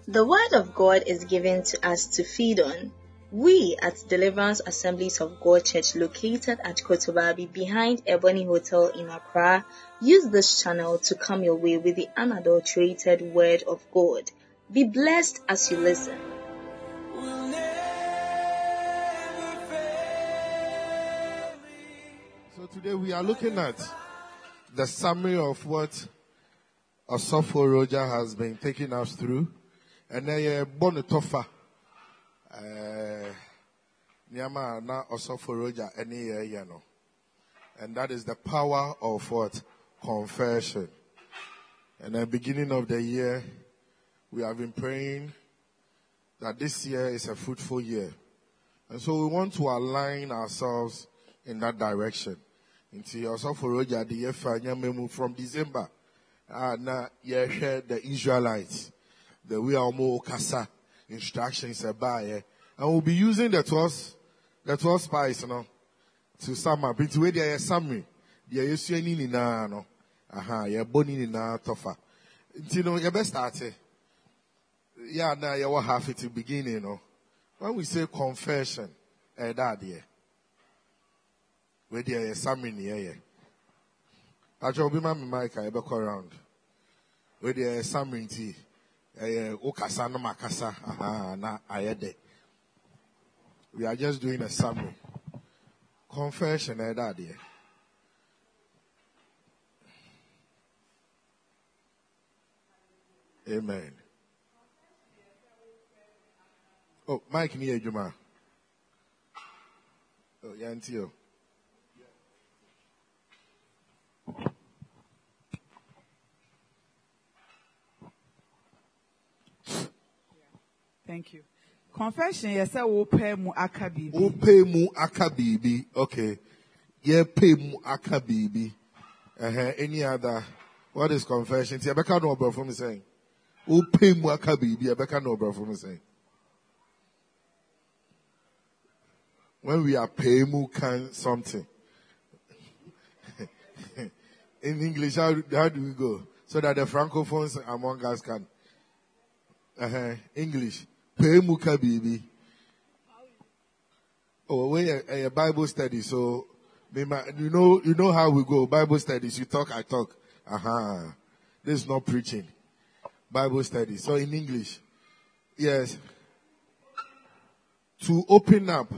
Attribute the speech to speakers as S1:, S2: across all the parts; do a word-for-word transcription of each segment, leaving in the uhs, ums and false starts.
S1: The Word of God is given to us to feed on. We at Deliverance Assemblies of God Church, located at Kotobabi behind Ebony Hotel in Accra, use this channel to come your way with the unadulterated Word of God. Be blessed as you listen.
S2: So today we are looking at the summary of what Osofo Roger has been taking us through. And then Bonitofa. Nyama na Osofo Roger any year, you know. And that is the power of what? Confession. And at the beginning of the year, we have been praying that this year is a fruitful year. And so we want to align ourselves in that direction. Into Osofo Roger the year from December. And now you hear the Israelites. The way our more kasa instructions about and we'll be using the twelve the twelve spies, you know, to sum up. It's where there is summary. There is any ni na no. Aha, you boni ni na tofa. You know, you best start. Yeah, now you will have it to begin, you know. When we say confession, eh, that there. Where there is summary in here. I shall be my mic, I back around. Where there is summary in tea. Eh, okasa no makasa. Aha, na ayede. We are just doing a summary. Confession, eh, that there. Amen. Oh, Mike ni Juma. Oh, Yantio.
S3: Thank you. Confession, yes, I will pay mu akabibi.
S2: Will pay mu akabibi. Okay. Yeah, pay mu akabibi. Uh-huh. Any other? What is confession? See, I can't know about from saying. Will pay mu akabibi. I can't know about from saying. When we are pay mu can something. In English, how, how do we go? So that the francophones among us can. Uh-huh. English. Pay muka baby. Oh, we a, a Bible study, so you know you know how we go. Bible studies, you talk, I talk. Aha. Uh-huh. This is not preaching. Bible study. So in English, yes. To open up.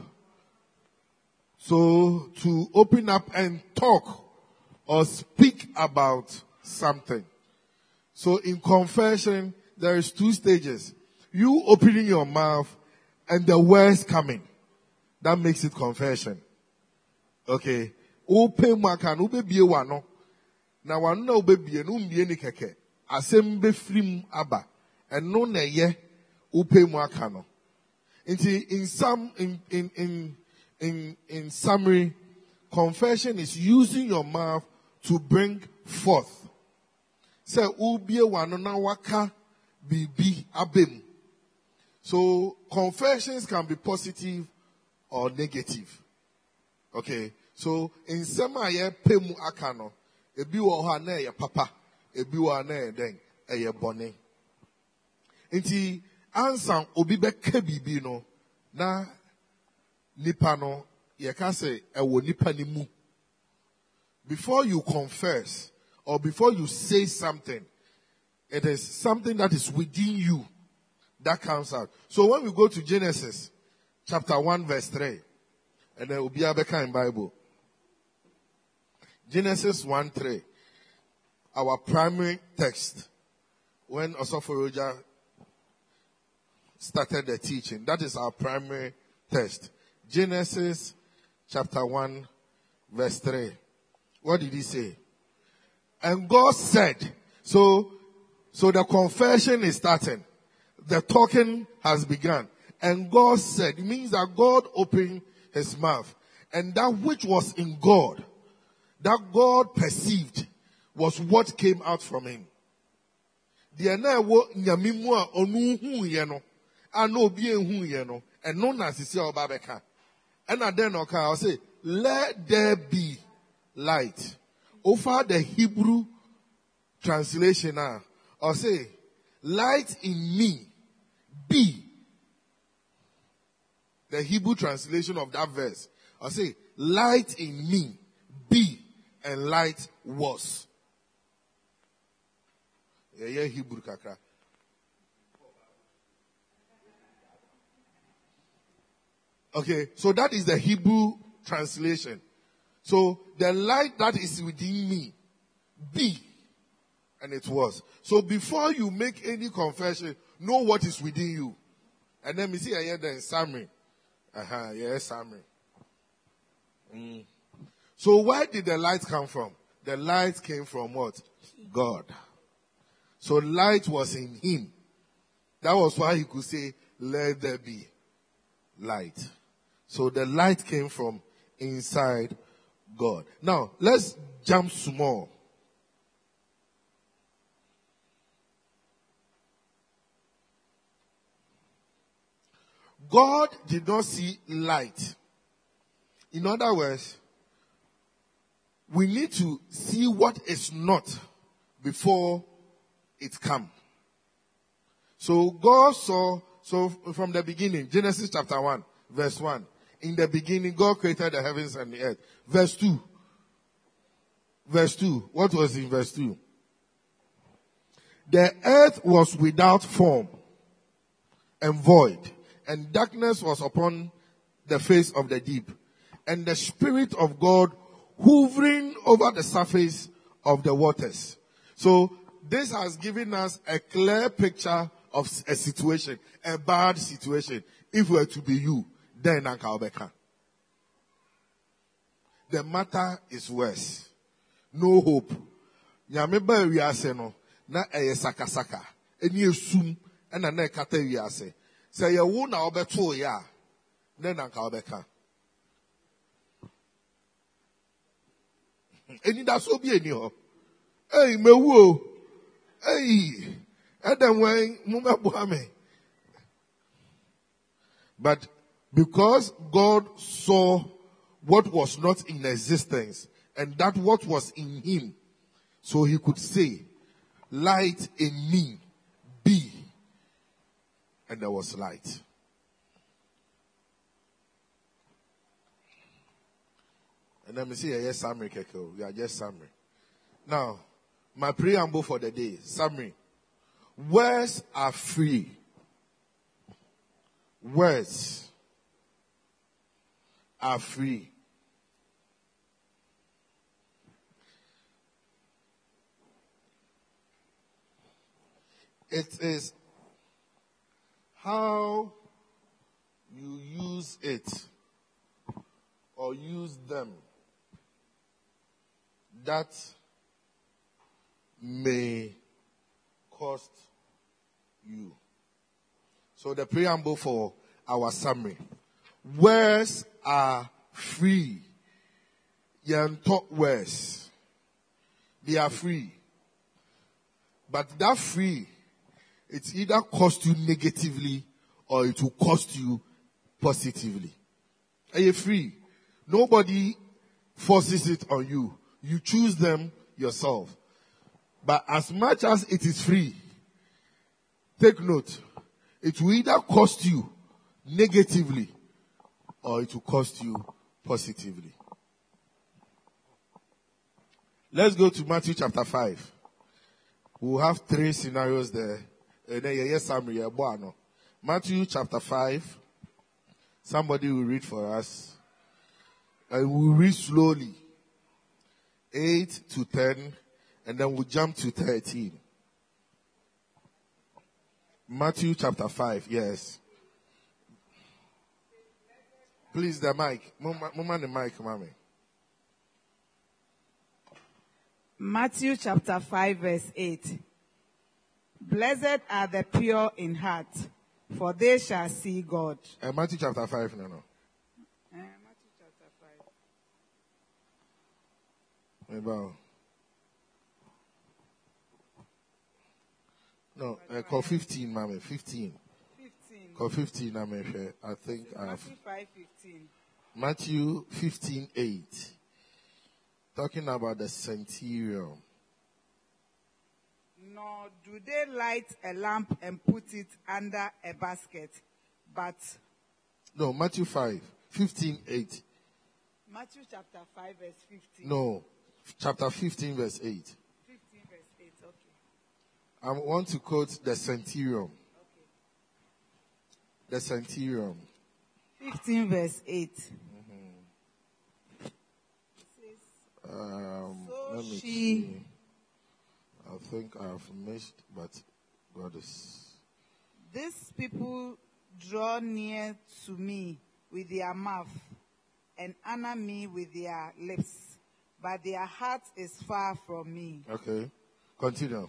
S2: So to open up and talk or speak about something. So in confession, there is two stages. You opening your mouth and the words coming. That makes it confession. Okay. Open makan ube biye wano. Na wano na ube biye no mbiye ni keke. Asembe flim aba. And no na ye open makano. In some in in in in in summary, confession is using your mouth to bring forth. Say ubiye wano na waka bibi abem. So confessions can be positive or negative. Okay. So in some aye pemu akano, ebi wo ha na ye papa, ebi wo na ye den eye bone. Inti ansan obi be ka bibi no na nipa no ye ka say ewo nipa ni mu. Before you confess or before you say something, it is something that is within you that comes out. So when we go to Genesis chapter one verse three, and then we'll be able to in Bible. Genesis one three, our primary text, when Osofo Roger started the teaching, that is our primary text. Genesis chapter one verse three. What did he say? And God said, so, so the confession is starting. The talking has begun. And God said, it means that God opened his mouth. And that which was in God, that God perceived, was what came out from him. The na wo nyamimu a onu hu ye no, ana obi ehu ye no, and no na sisi oba beka. And then okay, I'll say, let there be light. Over the Hebrew translation now, I'll say, light in me be. The Hebrew translation of that verse. I'll say, light in me, be, and light was. Yeah, yeah, Hebrew kakra. Okay, so that is the Hebrew translation. So the light that is within me, be, and it was. So before you make any confession, know what is within you. And then we see here the summary. Uh-huh, yeah, summary. Mm. So where did the light come from? The light came from what? God. So light was in him. That was why he could say, let there be light. So the light came from inside God. Now, let's jump small. God did not see light. In other words, we need to see what is not before it comes. So God saw, so from the beginning, Genesis chapter one, verse one. In the beginning, God created the heavens and the earth. Verse two. Verse two. What was in verse two? The earth was without form and void, and darkness was upon the face of the deep, and the Spirit of God hovering over the surface of the waters. So this has given us a clear picture of a situation, a bad situation. If we were to be you, then Ankaobeka. The matter is worse. No hope. Nyameba wiase no na eye saka saka. Eni esum na na ekata wiase. Say ye wo na obeto ya, then Ankaobeka. Eni da so bi eni ho. Hey mewu o. Hey. Adam wen mo mebo me. But because God saw what was not in existence and that what was in him, so he could say, light in me, be. And there was light. And let me see, yes, summary, Keko. We are just summary. Now, my preamble for the day, summary. Words are free. Words are free. It is how you use it or use them that may cost you. So the preamble for our summary. Words are free. Yantok words. They are free. But that free, it either cost you negatively or it will cost you positively. Are you free? Nobody forces it on you. You choose them yourself. But as much as it is free, take note, it will either cost you negatively or it will cost you positively. Let's go to Matthew chapter five. We'll have three scenarios there. Matthew chapter five. Somebody will read for us. And we'll read slowly. eight to ten. And then we'll jump to thirteen. Matthew chapter five, yes. Please, the mic. Mama, the mic, mommy.
S3: Matthew chapter five, verse eight. Blessed are the pure in heart, for they shall see God.
S2: Uh, Matthew chapter five, no, no.
S3: Uh, Matthew chapter five.
S2: About. No, uh, call fifteen, mommy. fifteen.
S3: fifteen.
S2: Call fifteen, mommy. I think I have.
S3: Matthew five, fifteen.
S2: Matthew fifteen, eight. Talking about the centurion.
S3: nor do they light a lamp and put it under a basket, but
S2: No, Matthew five, fifteen, eight.
S3: Matthew chapter five, verse fifteen.
S2: No, chapter fifteen, verse eight.
S3: fifteen, verse eight, okay.
S2: I want to quote the centurion.
S3: Okay.
S2: The centurion.
S3: fifteen, verse eight.
S2: Mm-hmm. Um,
S3: So
S2: let me
S3: she-
S2: see. I think I've missed, but God is.
S3: These people draw near to me with their mouth and honor me with their lips, but their heart is far from me.
S2: Okay. Continue.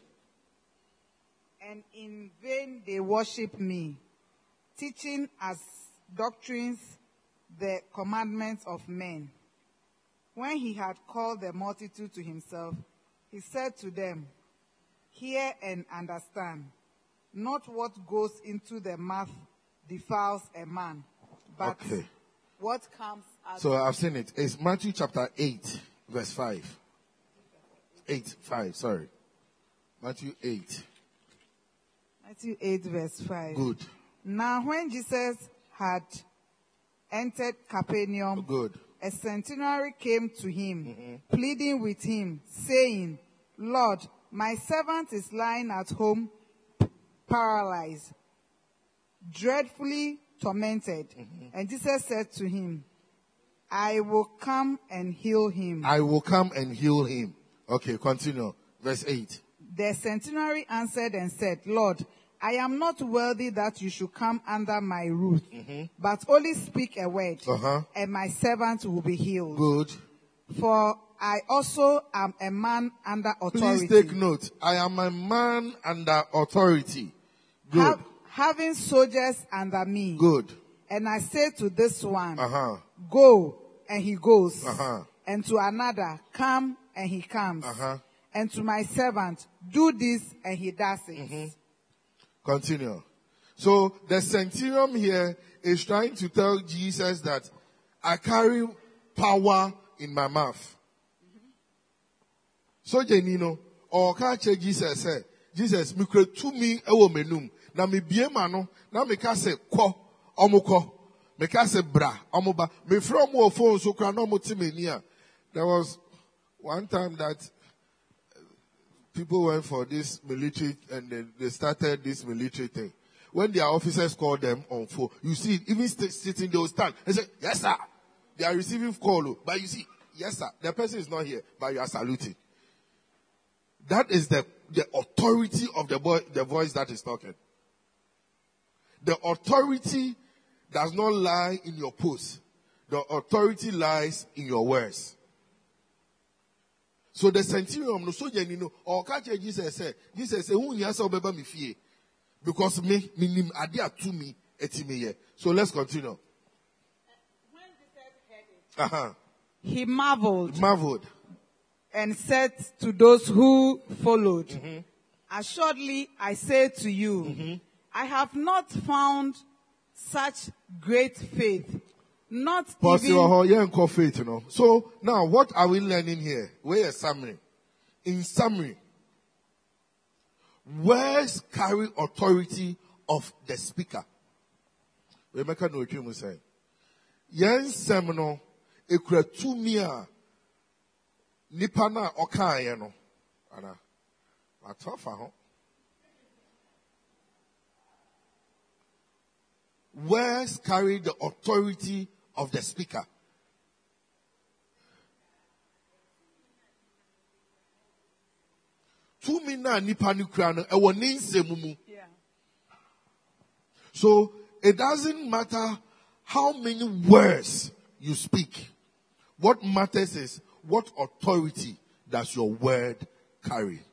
S3: And in vain they worship me, teaching as doctrines the commandments of men. When he had called the multitude to himself, he said to them, "Hear and understand. Not what goes into the mouth defiles a man, but
S2: Okay.
S3: what comes out."
S2: So I've seen it. It's Matthew chapter eight, verse five. eight, five, sorry. Matthew eight.
S3: Matthew eight, verse five.
S2: Good.
S3: Now when Jesus had entered Capernaum,
S2: Good.
S3: a centenary came to him, pleading with him, saying, "Lord, my servant is lying at home, paralyzed, dreadfully tormented." And Jesus said to him, "I will come and heal him."
S2: I will come and heal him. Okay, continue. Verse eight.
S3: The centenary answered and said, "Lord, I am not worthy that you should come under my roof, but only speak a word,
S2: Uh-huh.
S3: and my servant will be healed.
S2: Good.
S3: For I also am a man under authority,
S2: Please take note. I am a man under authority. Good.
S3: ha- having soldiers under me.
S2: Good.
S3: And I say to this one,
S2: Uh-huh.
S3: go, and he goes.
S2: Uh-huh.
S3: And to another, come, and he comes.
S2: Uh-huh.
S3: And to my servant, do this, and he does it.
S2: Continue. So the centurion here is trying to tell Jesus that I carry power in my mouth. So Jenino, or catch Jesus say, Jesus, me kre to me ewo menum. Na me bie ma no, na me ka se ko, omo ko. Me ka se bra, omo ba. Me from wo phone so kra no mo ti me ni a. There was one time that people went for this military and they, they started this military thing. When their officers called them on phone, you see, even st- sitting, they will stand and say, "Yes, sir." They are receiving call, but you see, "Yes, sir." The person is not here, but you are saluting. That is the, the authority of the boy, the voice that is talking. The authority does not lie in your post. The authority lies in your words. So the centurion no so you know or catch Jesus said, Jesus said, "Who yes obeba me fie because me minim ade atu me etime ye." So let's continue.
S3: When Jesus heard it,
S2: Uh-huh.
S3: he marveled
S2: Marveled.
S3: and said to those who followed, "Assuredly, I say to you, I have not found such great faith, not
S2: But
S3: even..."
S2: you yeah, faith, you know. So now what are we learning here? Where a summary. In summary, words carry authority of the speaker. We make a note you say. Yen semino ekura tumi a nipa na oka ye no. Ana. Atofa ho. Words carry the authority of the speaker. Tumi na nipa ni kura no ewo ne nsemu mu.
S3: Yeah.
S2: So it doesn't matter how many words you speak. What matters is what authority does your word carry.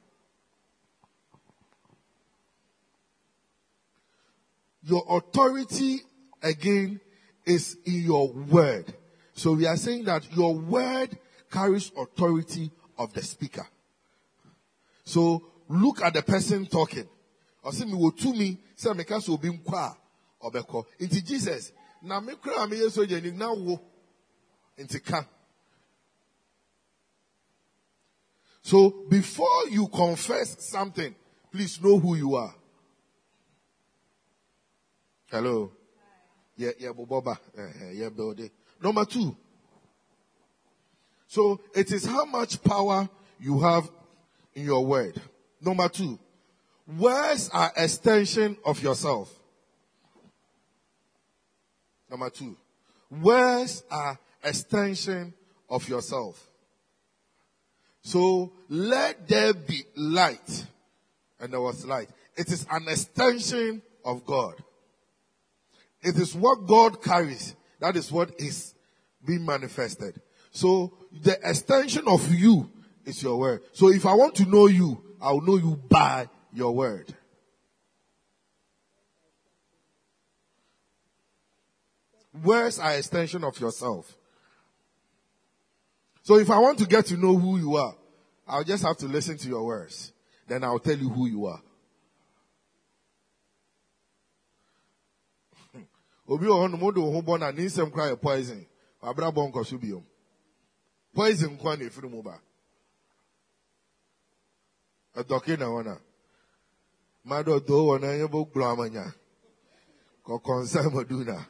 S2: Your authority, again, is in your word. So we are saying that your word carries authority of the speaker. So look at the person talking. Or say me wo to me, say me ka so obi nkwa obeko. Inti Jesus, na me kra me yeso jeni na wo. Inti ka. So before you confess something, Please know who you are. Hello. Yeah, yeah, Boba. Yeah, building. Number two. So it is how much power you have in your word. Number two. Words are extension of yourself. Number two. Words are extension of yourself. So let there be light. And there was light. It is an extension of God. It is what God carries. That is what is being manifested. So the extension of you is your word. So if I want to know you, I will know you by your word. Words are extension of yourself. So if I want to get to know who you are, I'll just have to listen to your words. Then I'll tell you who you are. Obi ohun mo do ohun born and insem cry poison. Abra bon ko so biom. Poison kwa na efiri mu ba. Adoke na wana. Mado do wana yebo glo amanya. Ko concern moduna.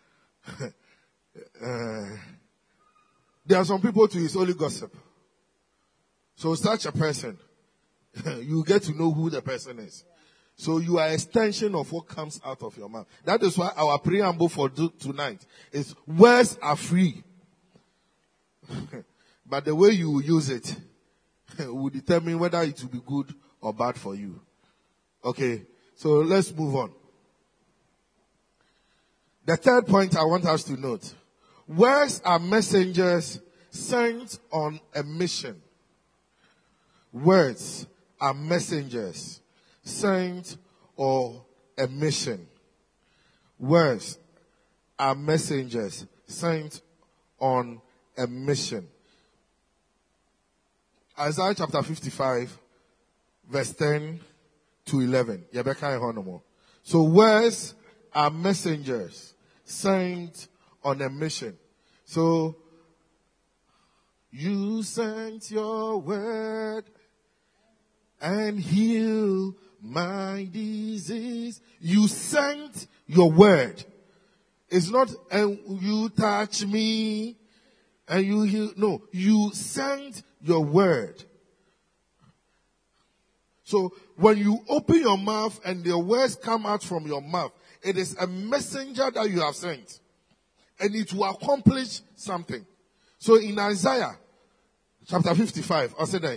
S2: There are some people to his holy gossip. So such a person, you get to know who the person is. So you are an extension of what comes out of your mouth. That is why our preamble for tonight is words are free. But the way you use it will determine whether it will be good or bad for you. Okay, so let's move on. The third point I want us to note. Words are messengers sent on a mission. Words are messengers sent on a mission. Words are messengers sent on a mission. Isaiah chapter fifty-five, verse ten to eleven. So words are messengers sent on a mission. So you sent your word and heal my disease. You sent your word. It's not, and you touch me and you heal. No, you sent your word. So when you open your mouth and the words come out from your mouth, it is a messenger that you have sent. And it will accomplish something. So in Isaiah chapter fifty-five, I said,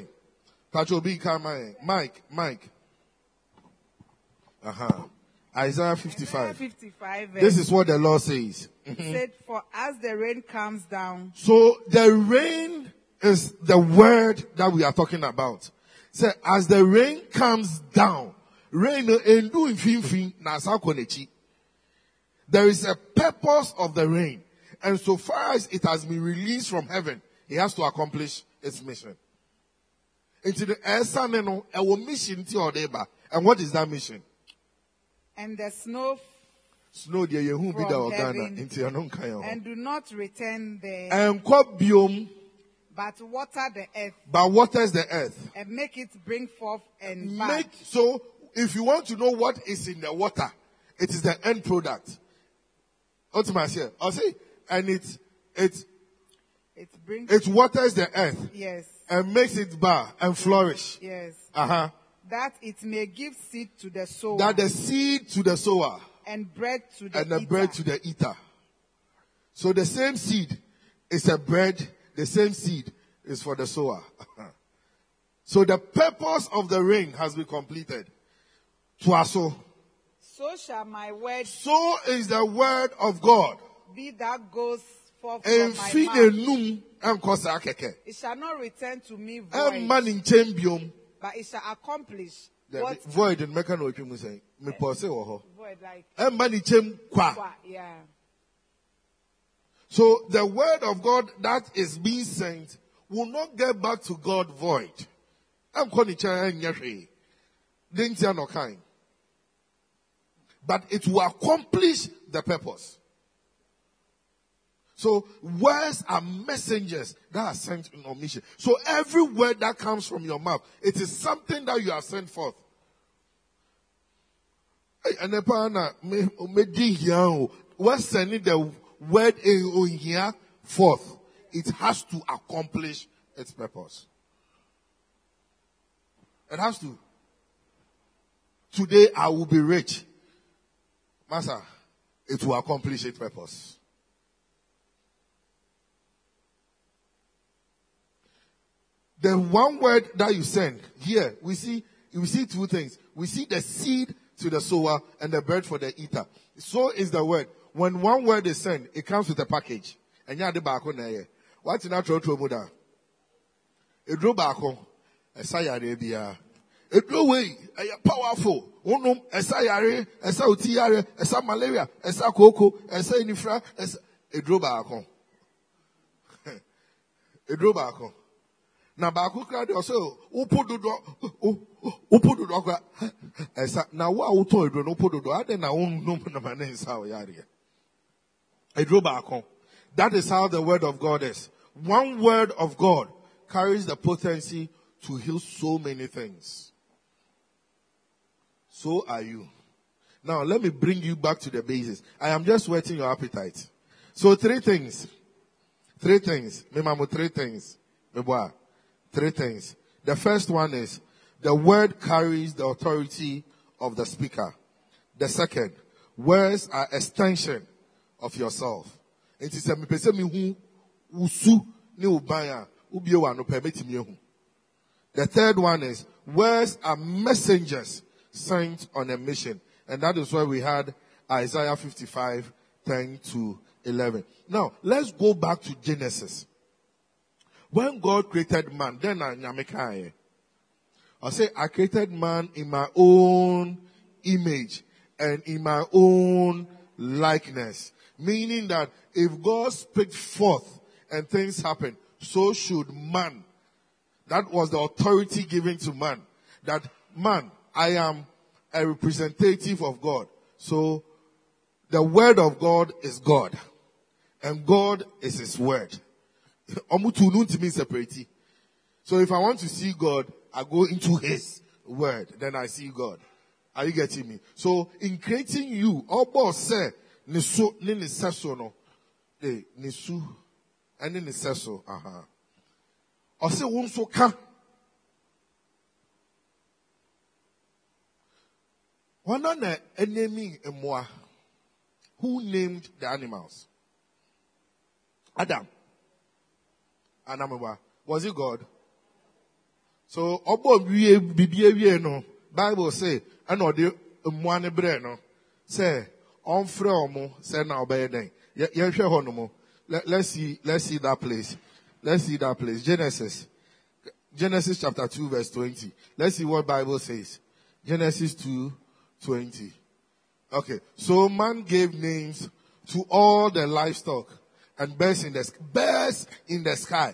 S2: Mike, Mike. Uh-huh. Isaiah fifty-five.
S3: Isaiah fifty-five.
S2: This is what the Lord says.
S3: It said, for as the rain comes down.
S2: So the rain is the word that we are talking about. So as the rain comes down, rain endu infinfin na sakonechi. There is a purpose of the rain. And so far as it has been released from heaven, it has to accomplish its mission. Into the Esaneno, our mission to Odeba. And what is that mission?
S3: And the snow
S2: Snow the Yehu
S3: from
S2: Bida
S3: heaven,
S2: Organa into Yanonkayo.
S3: and do not return there,
S2: And crop biome,
S3: but water the earth,
S2: but waters the earth.
S3: and make it bring forth and bud.
S2: Make, so if you want to know what is in the water, it is the end product. Ultimately, I'll say, and it, it,
S3: It brings,
S2: it waters the earth
S3: yes,
S2: and makes it bar and flourish.
S3: yes,
S2: Uh-huh.
S3: that it may give seed to the sower,
S2: That the seed to the sower
S3: and bread to the
S2: and the
S3: eater.
S2: bread to the eater. So the same seed is a bread, the same seed is for the sower. So the purpose of the rain has been completed. Twaso.
S3: So shall my word
S2: So is the word of God.
S3: be that goes forth from
S2: And
S3: my
S2: feed
S3: mouth.
S2: enum and kosa keke.
S3: It shall not return to me
S2: And
S3: void,
S2: man in chambium.
S3: but it shall accomplish
S2: The
S3: what
S2: void in meka no etwemu say. Me pose wo ho.
S3: void like
S2: And man in cham kwa.
S3: qua, yeah.
S2: So the word of God that is being sent will not get back to God void. I'm calling it no kind. But it will accomplish the purpose. So words are messengers that are sent in a mission. So every word that comes from your mouth, it is something that you are sent forth And the partner me di here. We're sending the word in here forth. It has to accomplish its purpose. It has to. Today I will be rich. Master, it will accomplish its purpose. The one word that you send here, we see, we see two things. We see the seed to the sower and the bread for the eater. So is the word. When one word is sent, it comes with a package. And you have the back on there. What's in that true muda? A draw back on a sayare. A draw way, a powerful. Unum, a sayare, a sautiare, a sa malaria, a sa cocoa, a sa infra, a draw back on. A draw back on. Na baako kra de oso upododo upododo kwa esa na wa uton edro no upododo ade na won na mane nsa o yare edro baako. That is how the word of God is. One word of God carries the potency to heal so many things. So are you. Now let me bring you back to the basis. I am just whetting your appetite. So three things. Three things. Me mamu three things. Me boy. Three things. The first one is the word carries the authority of the speaker. The second, words are extension of yourself. It is a me me hu usu ni ubaya ubiewa no permit me hu. The third one is words are messengers sent on a mission, and that is why we had Isaiah fifty-five, ten to eleven. Now let's go back to Genesis. When God created man, then I nyamekaye. I say, I created man in my own image and in my own likeness. Meaning that if God speaks forth and things happen, so should man. That was the authority given to man. That man, I am a representative of God. So the word of God is God. And God is his word. So if I want to see God, I go into his word. Then I see God. Are you getting me? So in creating you, all boss say, nisu, ni niseso no. Eh, nisu, and niseso, aha. Or say, wonso ka. One on the enemy in moi. Who named the animals? Adam. Anamwa. Was it God? So, obo biye biye no. Bible say, ano de mwane bre no. Say, onfre omo, say na obeye den. Yenhwe ho no mo. Let's see, let's see that place. Let's see that place. Genesis. Genesis chapter two verse twenty. Let's see what Bible says. Genesis two twenty. Okay. So man gave names to all the livestock and birds in the sky. Birds in the sky.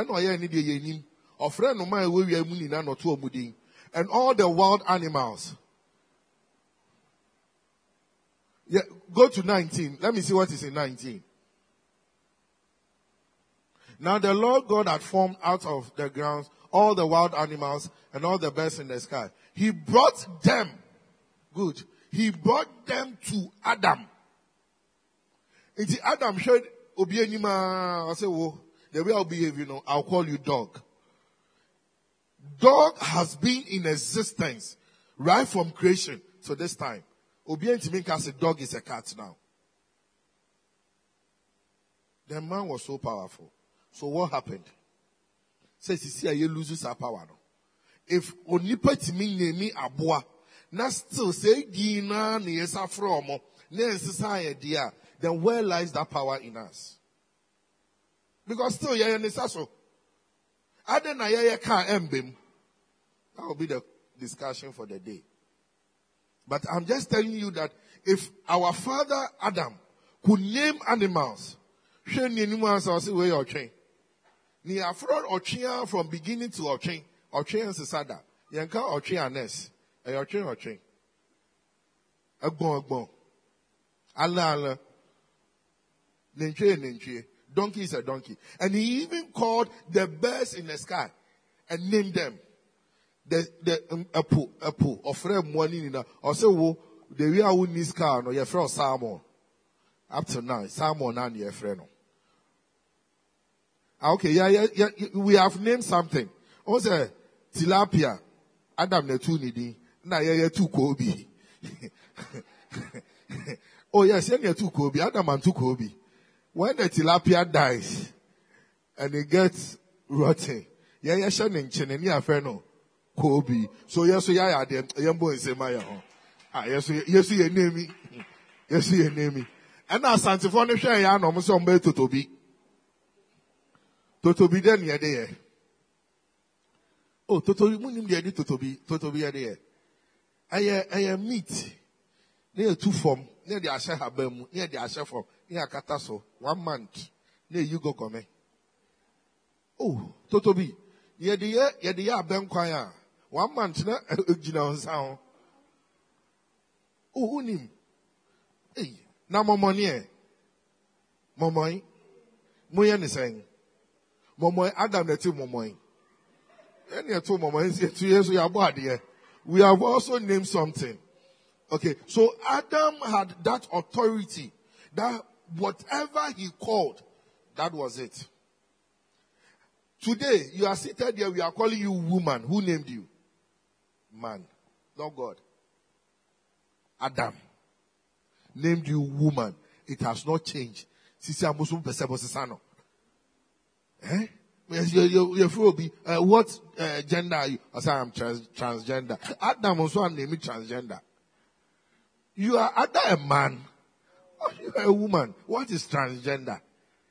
S2: And all the wild animals. Yeah, go to nineteen. Let me see what is in nineteen. Now the Lord God had formed out of the ground all the wild animals and all the birds in the sky. He brought them. Good. He brought them to Adam. It's Adam showed Obienima. I say, oh, the way I'll behave, you know, I'll call you dog. Dog has been in existence right from creation to this time. Obienima say dog is a cat now. The man was so powerful. So what happened? Says you see, you loses our power. No? If onipa timi nemi aboa, na still say dina ni esa from na ensisa dia, then where lies that power in us? Because still yeye nisa so. Ade na yeye ka embem. That will be the discussion for the day. But I'm just telling you that if our father Adam could name animals, she ni ni mo say where you train. Ni afro ochia from beginning to ochia. Ochia and sesada. Yanka ochia anes. E ochia ochia. Agbon agbon. Ala ala. Nenchie nenchie. Donkey is a donkey. And he even called the birds in the sky and named them. The the um, apo apo ofre mwani nina. Or say wo the way I would need car, no, your friend Salmon. Up to now, Salmon and your friend. Okay, yeah, yeah, yeah, we have named something. Also, tilapia, Adam Netuni, na yeah, two Kobe. Oh yes, yeah, two Kobe, Adam and two Kobe. When the tilapia dies and it gets rotten, yeah, yeah, Shannon, Chenenia Feno, Kobe. So yes, so yeah, yeah, yeah, boy, say my ah, yes, yes, you name me, yes, you name me. And now Santifone share ya no mo so mbe totobi. Totobi den ye de ye. Oh, totobi munim de de totobi, totobi ye de ye. Aye aye meat. Ne two form, ne de ahye habam, ne de ahye form, ne akata so one month. Ne you go come. Oh, totobi. Ye de ye, ye de ya abem kwan a. One month na gina onsa ho. Oh, unim. Hey. Na momoni e. Momoi. Moye ni saying. Momoi Adam na ti momoi. Any two momoi two years we are here. We have also named something. Okay, so Adam had that authority that whatever he called, that was it. Today, you are seated here, we are calling you woman. Who named you? Man. Not God. Adam named you woman. It has not changed. Sisi amusu pesebo sisano. Eh? Uh, what uh, gender are you? I say I'm trans- transgender. Adam also named me transgender. You are either a man or you are a woman. What is transgender?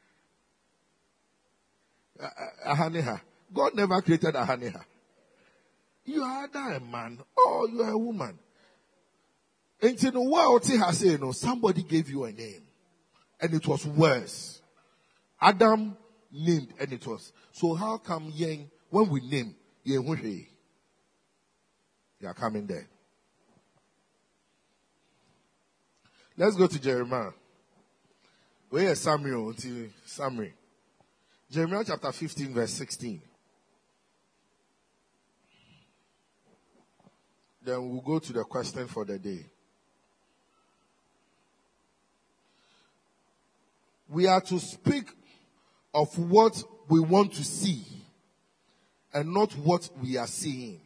S2: Uh, Ahaniha. God never created Ahaniha. You are either a man or you are a woman. And in the world, has said, you know, somebody gave you a name, and it was worse. Adam named, and it was. So how come yen when we name yen you are coming there? Let's go to Jeremiah. Where is Samuel? Summary. Jeremiah chapter fifteen, verse sixteen. Then we'll go to the question for the day. We are to speak of what we want to see and not what we are seeing.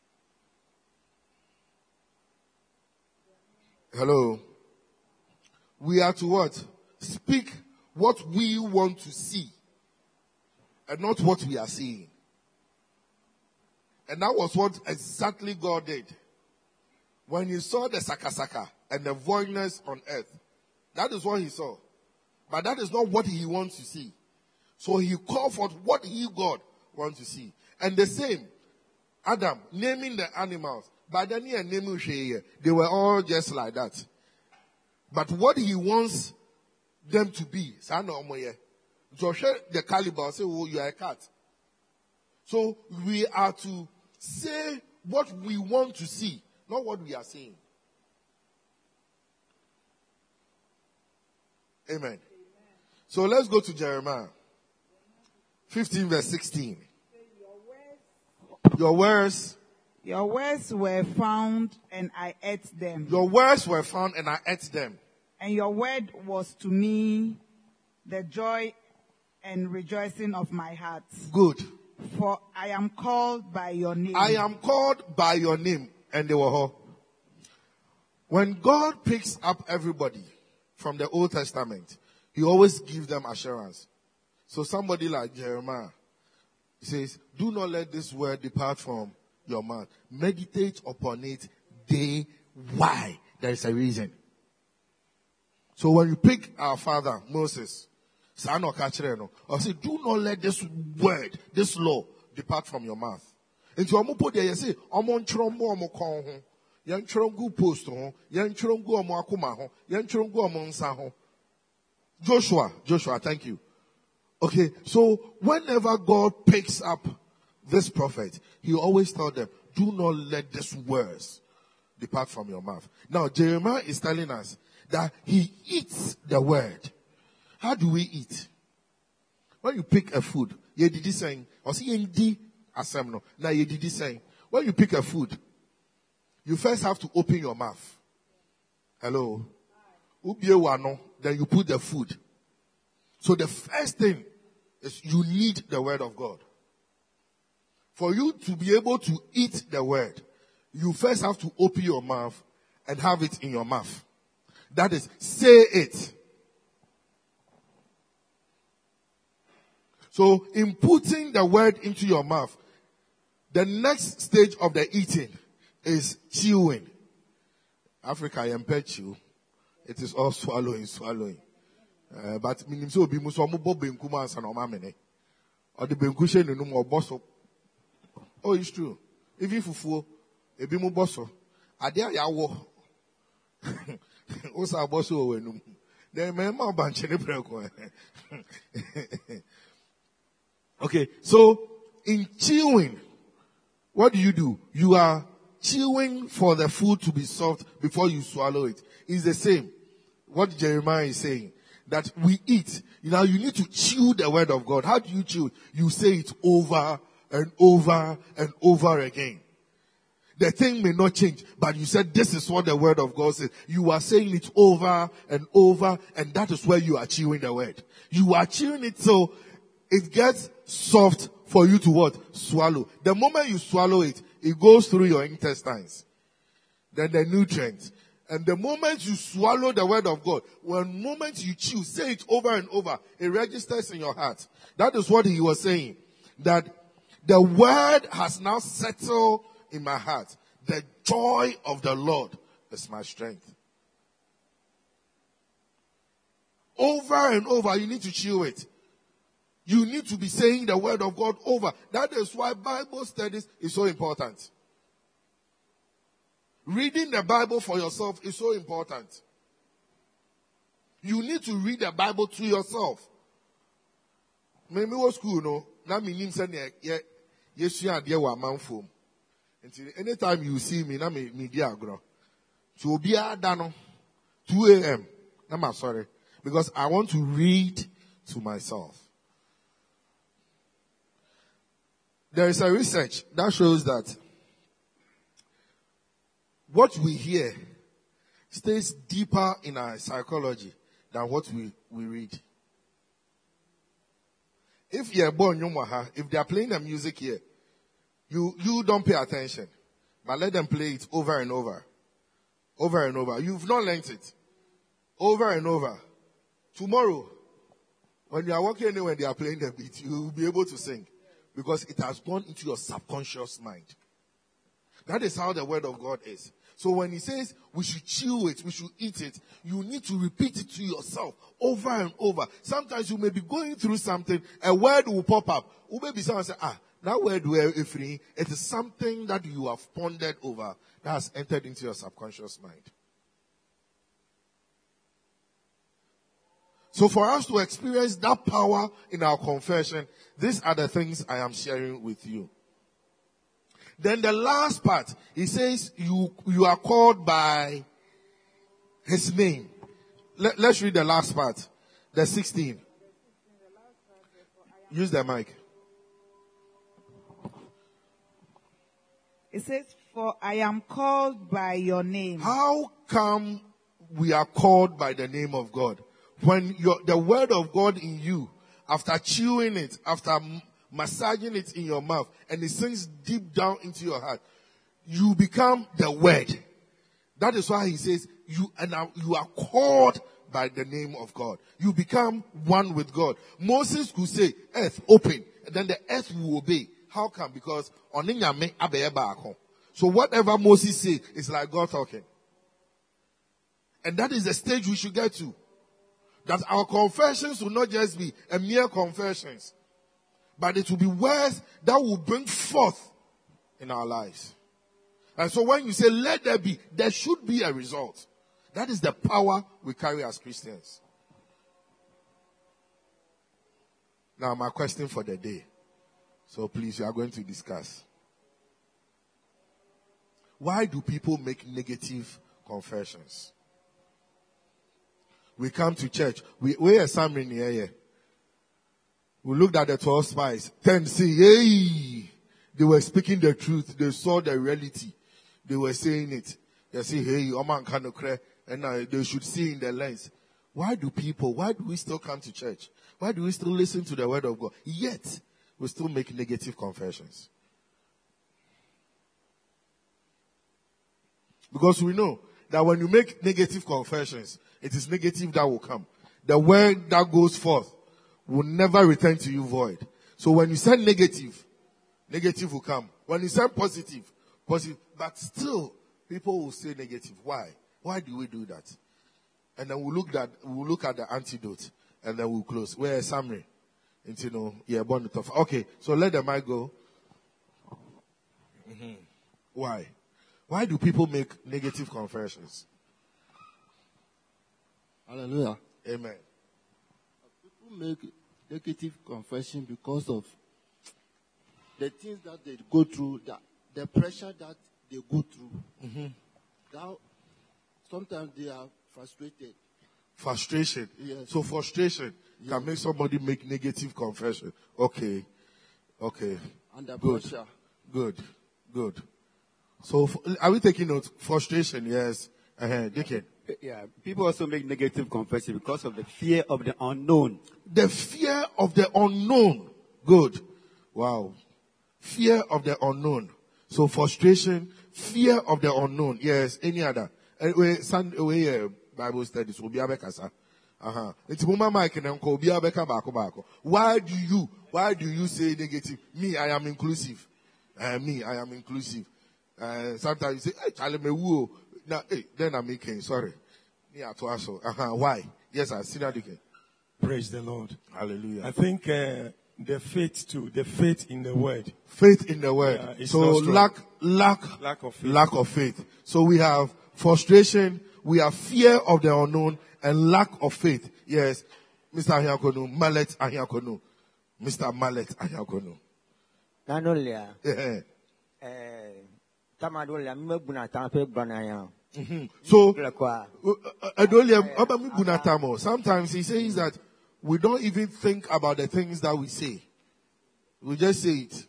S2: Hello? We are to what? Speak what we want to see and not what we are seeing. And that was what exactly God did. When he saw the sakasaka and the voidness on earth, that is what he saw. But that is not what he wants to see. So he called for what he, God, wants to see. And the same, Adam, naming the animals. But then he naming they were all just like that. But what he wants them to be, so the caliber, say, oh, you are a cat. So we are to say what we want to see, not what we are saying. Amen. Amen. So let's go to Jeremiah fifteen, verse sixteen. Your words.
S3: Your words were found and I ate them.
S2: Your words were found and I ate them.
S3: And your word was to me the joy and rejoicing of my heart.
S2: Good.
S3: For I am called by your name.
S2: I am called by your name. And they were all. When God picks up everybody from the Old Testament, he always gives them assurance. So somebody like Jeremiah, he says, do not let this word depart from your mouth. Meditate upon it day. Why? There is a reason. So when you pick our father, Moses, son of Kachireno, or say, do not let this word, this law, depart from your mouth. And so I'm put there, you say, I'm on trombo, I'm on yan trongu post, yan trongu, I'm on akuma, yan trongu, I'm on saho. Joshua, Joshua, thank you. Okay, so whenever God picks up this prophet, he always tells them, do not let these words depart from your mouth. Now, Jeremiah is telling us that he eats the word. How do we eat? When you pick a food, you did this saying, or see in D assembly. Now you did this saying, when you pick a food, you first have to open your mouth. Hello? Ubiewano, then you put the food. So the first thing is you need the word of God. For you to be able to eat the word, you first have to open your mouth and have it in your mouth. That is, say it. So in putting the word into your mouth, the next stage of the eating is chewing. Africa, I am pet you. It is all swallowing, swallowing. Uh, but minim so bi muso mo bo benku ma ansa na o ma mene. Or the benku she nenu mo boso. Oh, it's true. Even fufuo, ebi mo boso. Ade ya wo. O sa boso o enum. Then me ma banche ne breko. Okay, so in chewing, what do you do? You are chewing for the food to be soft before you swallow it. It's the same. What Jeremiah is saying, that we eat. You know, you need to chew the word of God. How do you chew? You say it over and over and over again. The thing may not change, but you said this is what the word of God says. You are saying it over and over, and that is where you are chewing the word. You are chewing it so it gets soft for you to what? Swallow. The moment you swallow it, it goes through your intestines. Then the nutrients. And the moment you swallow the word of God, when moment you chew, say it over and over, it registers in your heart. That is what he was saying. That the word has now settled in my heart. The joy of the Lord is my strength. Over and over, you need to chew it. You need to be saying the word of God over. That is why Bible studies is so important. Reading the Bible for yourself is so important. You need to read the Bible to yourself. Maybe what school no? Na me nim say ye yesua ade wa manfom. Anytime you see me, na me me di agro. So obi ada no two a.m. Na ma sorry because I want to read to myself. There is a research that shows that what we hear stays deeper in our psychology than what we, we read. If you're born, if they are playing the music here, you, you don't pay attention. But let them play it over and over. Over and over. You've not learnt it. Over and over. Tomorrow, when you are walking anywhere and they are playing the beat, you will be able to sing. Because it has gone into your subconscious mind. That is how the word of God is. So when he says we should chew it, we should eat it, you need to repeat it to yourself over and over. Sometimes you may be going through something, a word will pop up. You may be someone say, ah, that word will free. It is something that you have pondered over that has entered into your subconscious mind. So for us to experience that power in our confession, these are the things I am sharing with you. Then the last part, he says you, you are called by his name. Let, let's read the last part. The sixteen. Use the mic.
S3: It says, for I am called by your name.
S2: How come we are called by the name of God? When your, the word of God in you, after chewing it, after massaging it in your mouth, and it sinks deep down into your heart, you become the word. That is why he says, you, and now you are called by the name of God. You become one with God. Moses could say, earth, open, and then the earth will obey. How come? Because so whatever Moses says is like God talking. And that is the stage we should get to. That our confessions will not just be a mere confessions, but it will be words that will bring forth in our lives. And so when you say, let there be, there should be a result. That is the power we carry as Christians. Now, my question for the day. So please, we are going to discuss. Why do people make negative confessions? We come to church. We we are summering here. We looked at the twelve spies. Ten say, hey, they were speaking the truth. They saw the reality. They were saying it. They say, hey, Oman Kanokre, and uh, they should see in their lens. Why do people, why do we still come to church? Why do we still listen to the word of God? Yet, we still make negative confessions. Because we know that when you make negative confessions, it is negative that will come. The word that goes forth will never return to you void. So when you say negative, negative will come. When you say positive, positive. But still, people will say negative. Why? Why do we do that? And then we'll look at, we'll look at the antidote. And then we'll close. Where is summary? And you know, yeah, born tough. Okay, so let the mic go. Mm-hmm. Why? Why do people make negative confessions?
S4: Hallelujah.
S2: Amen.
S4: People make negative confession because of the things that they go through, that the pressure that they go through.
S2: Mm-hmm.
S4: Now, sometimes they are frustrated.
S2: Frustration.
S4: Yes.
S2: So frustration
S4: yes.
S2: can make somebody make negative confession. Okay. Okay.
S4: Under
S2: Good.
S4: pressure.
S2: Good. Good. So, are we taking notes? Frustration, yes. Uh-huh. Deacon.
S5: Yeah, people also make negative confession because of the fear of the unknown.
S2: The fear of the unknown. Good. Wow. Fear of the unknown. So frustration, fear of the unknown. Yes. Any other? Anyway, Sunday uh, Bible studies will be abekasa. Uh-huh. It's mama Mike and Uncle be abeka bako bako. Why do you? Why do you say negative? Me, I am inclusive. Uh, me, I am inclusive. Uh, sometimes you say, hey, Charlie, me woo. Now, hey, then I'm making, sorry. Yeah, to also. Uh-huh. Why? Yes, I see that again.
S6: Praise the Lord.
S2: Hallelujah.
S6: I think uh, the faith too, the faith in the word.
S2: Faith in the word.
S6: Yeah, it's
S2: so
S6: not strong.
S2: lack, lack,
S6: Lack of faith.
S2: lack of faith. So we have frustration, we have fear of the unknown, and lack of faith. Yes. Mister Ahiakonu, Mallet Ahiakonu. Mister Mallet Ahiakonu.
S7: Nanolia.
S2: Yeah.
S7: Eh, Tamadolia, Mabuna Tampe Banaya.
S2: So, uh, sometimes he says that we don't even think about the things that we say. We just say it.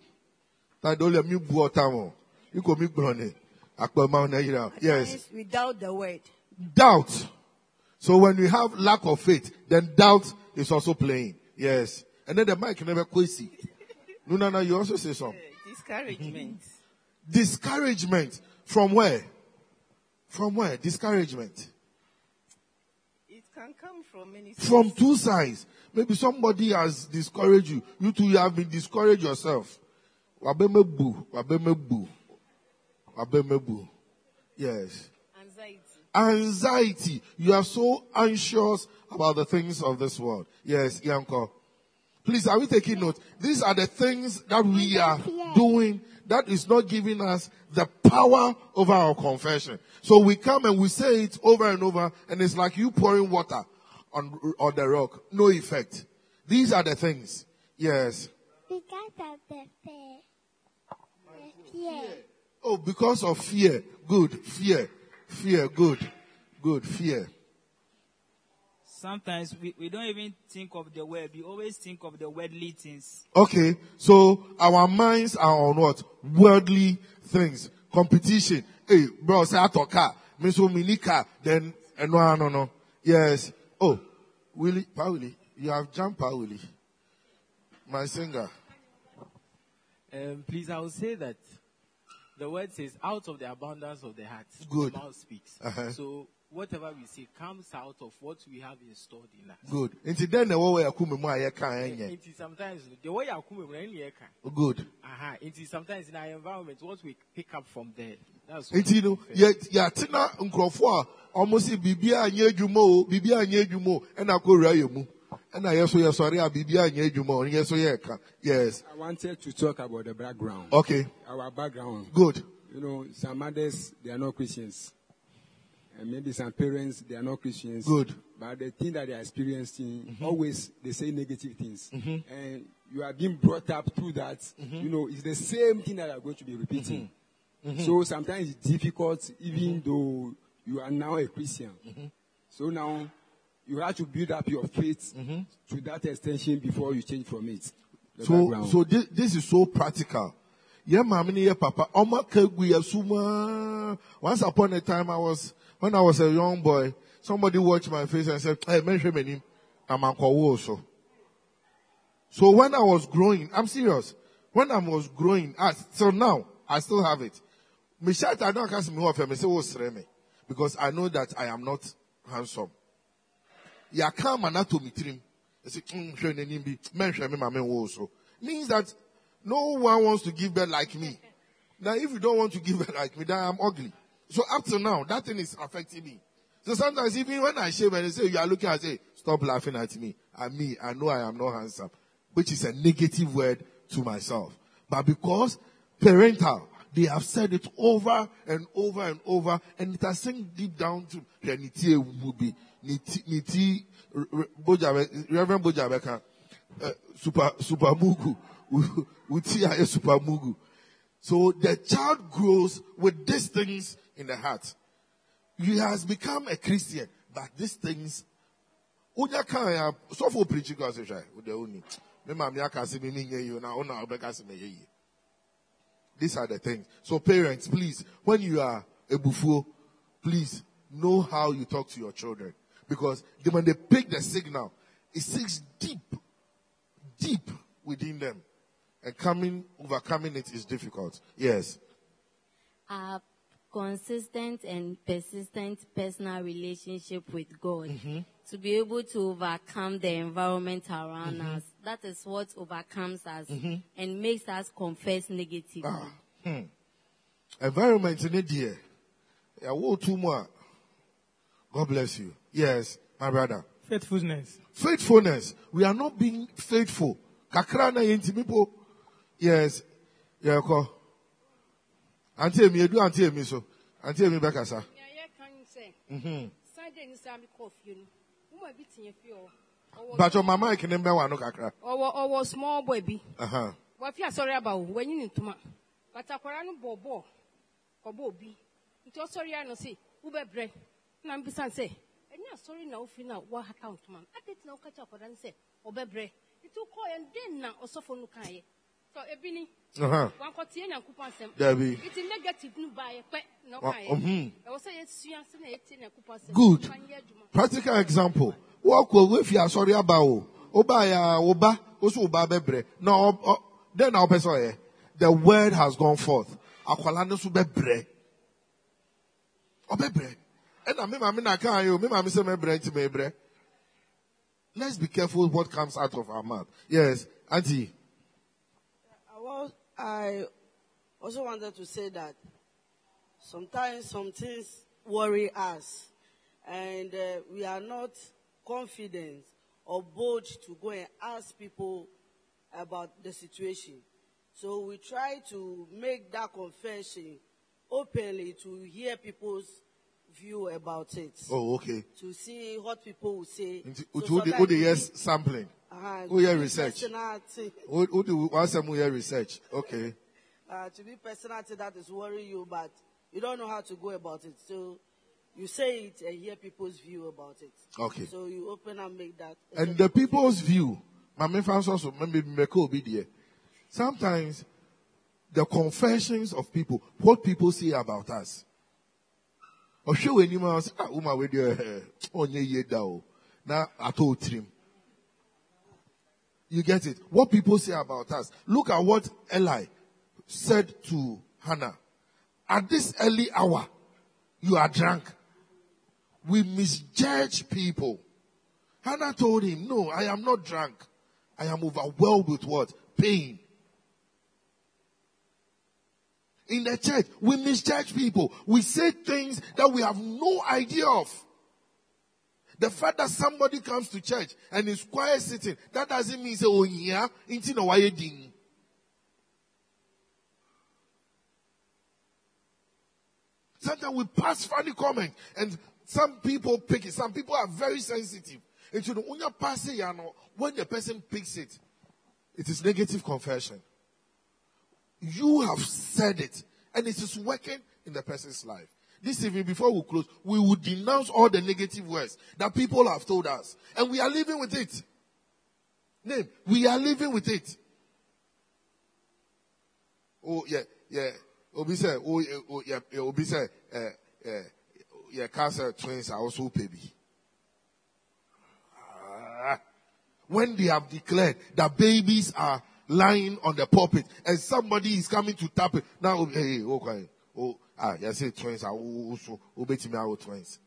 S2: Yes.
S8: Without the word.
S2: Doubt. So when we have lack of faith, then doubt is also playing. Yes. And then the mic never quasi. No, no, no, you also say something.
S8: Uh, discouragement.
S2: Discouragement. From where? From where? Discouragement.
S8: It can come from many sides.
S2: From two sides. Maybe somebody has discouraged you. You too, you have been discouraged yourself. Wabemebu. Wabemebu. Wabemebu. Yes.
S8: Anxiety.
S2: Anxiety. You are so anxious about the things of this world. Yes, Yanko. Please, are we taking note? These are the things that we are doing that is not giving us the power over our confession. So we come and we say it over and over, and it's like you pouring water on, on the rock. No effect. These are the things. Yes.
S9: Because of the fear. The fear.
S2: Oh, because of fear. Good. Fear. Fear. Good. Good. Fear.
S10: Sometimes we, we don't even think of the word. We always think of the worldly things.
S2: Okay. So our minds are on what? Worldly things. Competition. Hey, bro, say I talk car. Me so mini car. Then, eh, no, no, no. Yes. Oh, Willie, Pa Willie, you have jumped Pa Willie. My singer.
S11: Um, please, I will say that the word says, out of the abundance of the heart,
S2: Good.
S11: the mouth speaks.
S2: Uh-huh.
S11: So, whatever we say comes out of what we have installed in us.
S2: Good. Until then, the way I come, I can't.
S11: Until sometimes, the way I come, I
S2: Good.
S11: Aha. Until sometimes in our environment, what we pick up from there. That's
S2: Until you know, yet, yeah, Tina Unkrofwa, almost Bibia and Yejumo, Bibia and Yejumo, and I go Rayamu. And I also, yes, sorry, Bibia and Yejumo, and yes, yes.
S12: I wanted to talk about the background.
S2: Okay.
S12: Our background.
S2: Good.
S12: You know, some mothers, they are not Christians. And maybe some parents, they are not Christians.
S2: Good.
S12: But the thing that they are experiencing, mm-hmm. always they say negative things.
S2: Mm-hmm.
S12: And you are being brought up through that. Mm-hmm. You know, it's the same thing that you are going to be repeating. Mm-hmm. Mm-hmm. So sometimes it's difficult, even mm-hmm. though you are now a Christian. Mm-hmm. So now you have to build up your faith mm-hmm. to that extension before you change from it.
S2: So, background. so this, this is so practical. Yeah, mommy, yeah, papa. Oma kegui asuma. Once upon a time, I was when I was a young boy. Somebody watched my face and said, "Hey, mention my name. I'm Uncle also." So when I was growing, I'm serious. When I was growing, as so now I still have it. Me shout, I don't ask me who me say what's me because I know that I am not handsome. Ya come and not to me trim. I say, "Hmm, mention me, mama also." Means that no one wants to give birth like me. Now, if you don't want to give birth like me, then I'm ugly. So up to now, that thing is affecting me. So sometimes even when I shave and they say you are looking, I say, "Stop laughing at me." And me, I know I am not handsome, which is a negative word to myself. But because parental, they have said it over and over and over, and it has sunk deep down to Niti Wubi, Niti, Niti, Reverend Bojabeka, Super, Super Mugu, Utia Super Mugu. So the child grows with these things in the heart. He has become a Christian, but these things, Unya Kaya, so for preaching, because the only. These are the things. So parents, please, when you are a buffo, please know how you talk to your children. Because when they pick the signal, it sinks deep, deep within them. And coming, overcoming it is difficult. Yes.
S13: A consistent and persistent personal relationship with God. Mm-hmm. To be able to overcome the environment around mm-hmm. us. That is what overcomes us mm-hmm. and makes us confess negatively. Ah, hmm.
S2: Environment in India. Yeah, what two more? God bless you. Yes, my brother.
S14: Faithfulness.
S2: Faithfulness. We are not being faithful. Kakrana yenti people. Yes. Yeah, ko. Auntie me do auntie me so. Auntie me back asa.
S15: Yeah, yeah, can you say?
S2: Mhm.
S15: Sunday ni sami coffee no. Uma bi tinye fi o.
S2: But your mama can remember one kakra.
S15: Owo owo small boy bi.
S2: Uh-huh.
S15: Wa fi asori aba o, wanyi ni ntuma. But akwara no bobo. Obo obi. Nti osori ya no say, "Wo bebre." Na mbisan say, "Enya asori na ofi na wa account man." Adet na okacha akwara no say, "Obebre." It will call and then now also for no kind. So ebini. Uh-huh. One kotie nyankopon asem. It is negative no by no kind. I was say it's nyankopon.
S2: Good. Practical example. Walk away if you are sorry about Oba ya oba also oba bebre. No then our person the word has gone forth. Akwala no so bebre. Obebre. And I mean I mean I can't you me mama say mebre nti mebre. Let's be careful what comes out of our mouth. Yes, Auntie.
S16: I, was, I also wanted to say that sometimes some things worry us, and uh, we are not confident or bold to go and ask people about the situation. So we try to make that confession openly to hear people's view about it.
S2: Oh, okay.
S16: To see what people will say.
S2: Who so the, the yes sampling? Uh, who hear research? Who, who the what's some hear research? Okay.
S16: Uh, to be personality that is worrying you, but you don't know how to go about it. So you say it and hear people's view about it.
S2: Okay.
S16: So you open and make that.
S2: And the people's view, my main fans also maybe make obedient. Sometimes the confessions of people, what people say about us. Or show any man say, ah, uma with your hair, onye yedao. Now, I told him. You get it? What people say about us. Look at what Eli said to Hannah. At this early hour, you are drunk. We misjudge people. Hannah told him, no, I am not drunk. I am overwhelmed with what? Pain. In the church, we misjudge people. We say things that we have no idea of. The fact that somebody comes to church and is quiet sitting, that doesn't mean say, oh yeah, inti no waye ding. Sometimes we pass funny comment and some people pick it. Some people are very sensitive. And so when you pass it, when the person picks it, it is negative confession. You have said it, and it is working in the person's life. This evening, before we close, we will denounce all the negative words that people have told us. And we are living with it. Name, we are living with it. Oh, yeah, yeah. Obi say, oh, yeah, oh, yeah, yeah, Obi say, uh, uh, yeah, cancer twins are also baby. Ah. When they have declared that babies are lying on the pulpit and somebody is coming to tap it, now, hey, okay, oh, ah, you say twins are also, obey me our twins.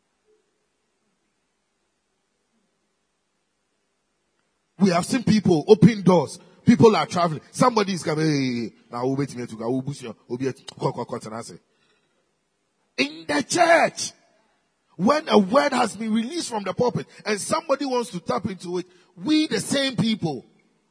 S2: We have seen people open doors. People are traveling. Somebody is coming. Hey, now we'll wait me to go. We'll boost you. We'll be at in the church. When a word has been released from the pulpit and somebody wants to tap into it, we the same people.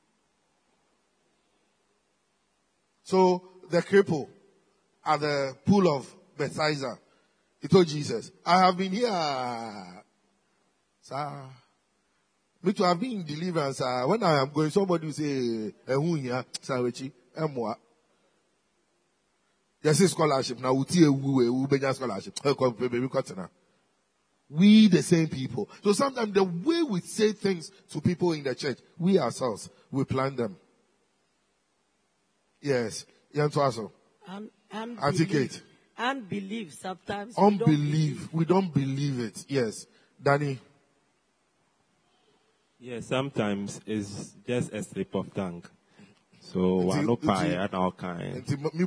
S2: So the cripple at the pool of Bethesda, he told Jesus, I have been here. Sir. Me to have been in deliverance. Uh, when I am going, somebody will say, eh, who here? Sawechi, eh, moi. There's a scholarship. Now, we see a woo, we scholarship. We the same people. So sometimes the way we say things to people in the church, we ourselves, we plan them. Yes. Yantuaso.
S14: Um, unbelief.
S2: Articulate.
S14: Unbelief sometimes.
S2: Unbelief. We don't believe it. Yes. Danny.
S17: Yes, sometimes it's just a slip of tongue. So we're not pie and all kind.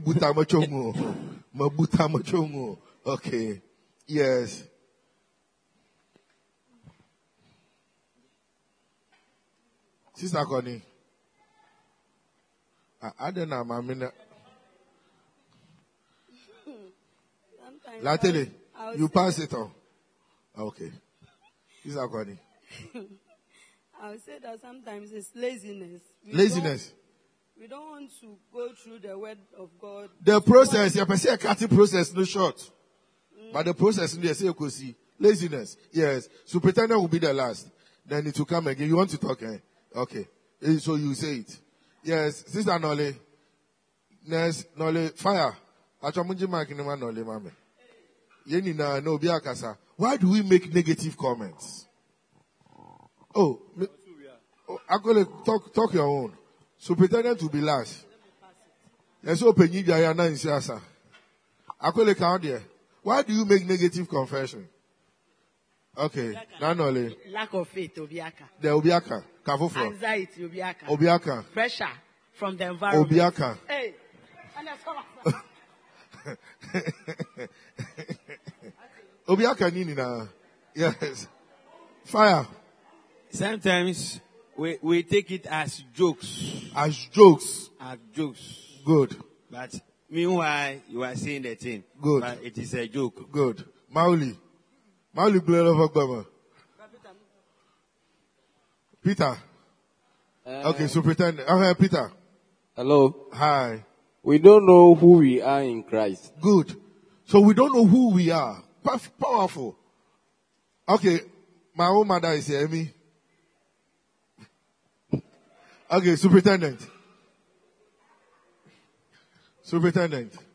S2: Okay. Yes. Sister Connie. I don't know, Mamina. Latele, you pass it on. Okay. Sister Connie.
S16: I would say that sometimes it's laziness. We
S2: Laziness.
S16: Don't, we don't want to go through the word of God.
S2: The process, you can say a cutting process, no short. Mm. But the process, you say you could see. Laziness. Yes. So pretender will be the last. Then it will come again. You want to talk, eh? Okay. So you say it. Yes. Sister Nole. Yes, Nole. Fire. Achamunji Makinema Nole, mame. Yeni na no biakasa. Why do we make negative comments? Oh, oh actually, talk, talk your own. So pretending to be last. Let's open you Diana in Siasa. Actually, count there. Why do you make negative confession? Okay, not only.
S14: Lack of faith, Obiaka.
S2: The Obiaka. Kafufro.
S14: Anxiety, Obiaka.
S2: Obiaka.
S14: Pressure from the environment.
S2: Obiaka.
S14: Hey.
S2: Obiaka nini na. Yes. Fire.
S18: Sometimes we, we take it as jokes.
S2: As jokes.
S18: As jokes.
S2: Good.
S18: But meanwhile, you are saying the thing.
S2: Good.
S18: But it is a joke.
S2: Good. Mauli. Mauli Blair of Okbama. Peter. Uh, okay, so pretend. Okay, Peter.
S19: Hello.
S2: Hi.
S19: We don't know who we are in Christ.
S2: Good. So we don't know who we are. Powerful. Okay. My own mother is here, me. Okay, superintendent. Superintendent.
S6: So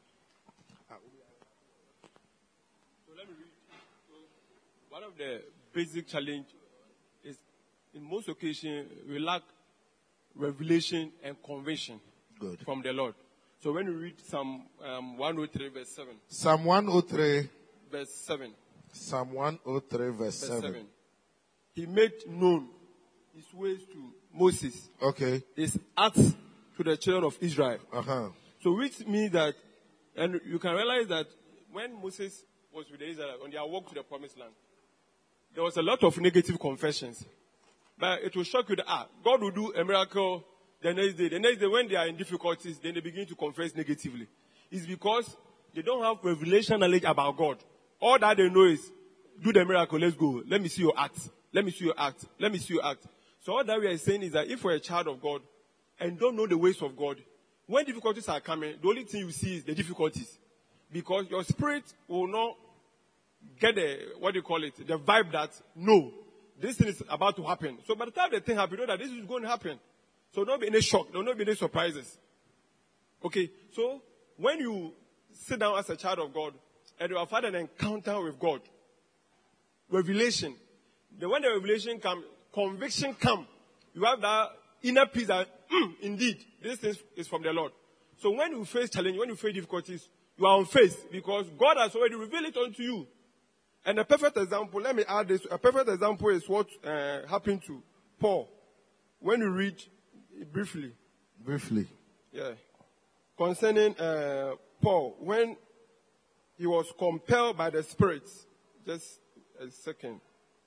S6: let me read. One of the basic challenge is, in most occasions, we lack revelation and conviction
S2: Good.
S6: From the Lord. So when you read Psalm um, one oh three verse seven.
S2: Psalm one oh three.
S6: Verse seven.
S2: Psalm one oh three verse,
S6: verse
S2: seven.
S6: seven. He made known his ways to Moses.
S2: Okay.
S6: His acts to the children of Israel.
S2: Uh-huh.
S6: So which means that, and you can realize that when Moses was with the Israelites on their walk to the promised land, there was a lot of negative confessions. But it will shock you that, ah, God will do a miracle the next day. The next day when they are in difficulties, then they begin to confess negatively. It's because they don't have revelation knowledge about God. All that they know is, do the miracle, let's go. Let me see your act. Let me see your act. Let me see your act. So all that we are saying is that if we're a child of God and don't know the ways of God, when difficulties are coming, the only thing you see is the difficulties. Because your spirit will not get the, what do you call it, the vibe that, no, this thing is about to happen. So by the time the thing happens, you know that this is going to happen. So don't be any shock. Don't be any surprises. Okay, so when you sit down as a child of God and you have had an encounter with God, revelation, then when the revelation comes, conviction comes, you have that inner peace that, mm, indeed, this thing is from the Lord. So when you face challenge, when you face difficulties, you are on faith because God has already revealed it unto you. And a perfect example, let me add this, a perfect example is what uh, happened to Paul. When you read briefly.
S2: Briefly.
S6: Yeah. Concerning uh, Paul, when he was compelled by the Spirit, just a second.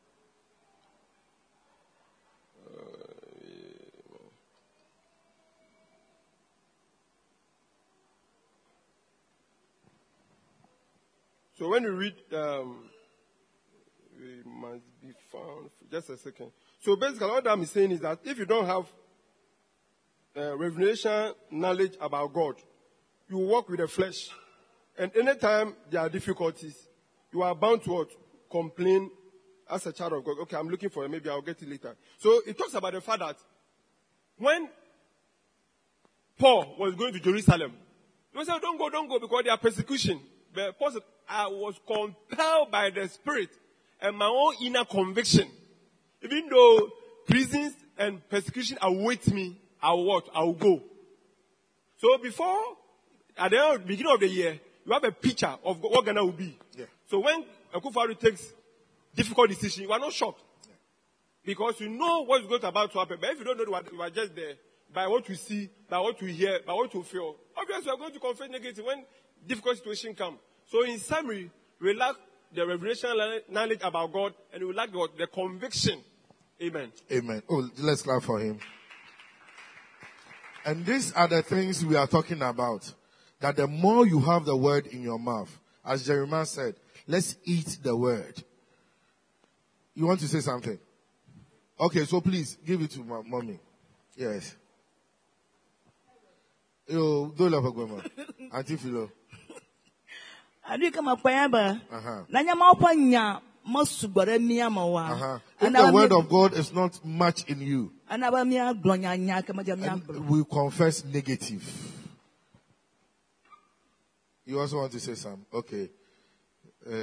S6: Uh, so when you read, um, it must be found, just a second. So basically what I'm saying is that if you don't have uh, revelation knowledge about God, you walk with the flesh. And anytime there are difficulties, you are bound to what? Complain as a child of God. Okay, I'm looking for it. Maybe I'll get it later. So it talks about the fact that when Paul was going to Jerusalem, he said, don't go, don't go, because there are persecution. But Paul said, I was compelled by the Spirit and my own inner conviction. Even though prisons and persecution await me, I will what? I will go. So before, at the beginning of the year, you have a picture of what Ghana will be.
S2: Yeah.
S6: So when Akufo-Addo takes difficult decisions, you are not shocked. Because you know what is going to about to happen. But if you don't know what, you are just there by what you see, by what you hear, by what you feel. Obviously, you are going to confess negative when difficult situations come. So in summary, we lack the revelation knowledge about God, and we lack the, the conviction. Amen.
S2: Amen. Oh, let's clap for him. And these are the things we are talking about. That the more you have the word in your mouth, as Jeremiah said, let's eat the word. You want to say something? Okay, so please give it to my mommy. Yes. Yo, don't love a grandma. Auntie Philo.
S14: Adi kama payaba.
S2: Uh-huh.
S14: Nanya maupa nya masubare miya mawa.
S2: Uh-huh. If the word of God is not much in you, we confess negative. You also want to say something? Okay. Uh,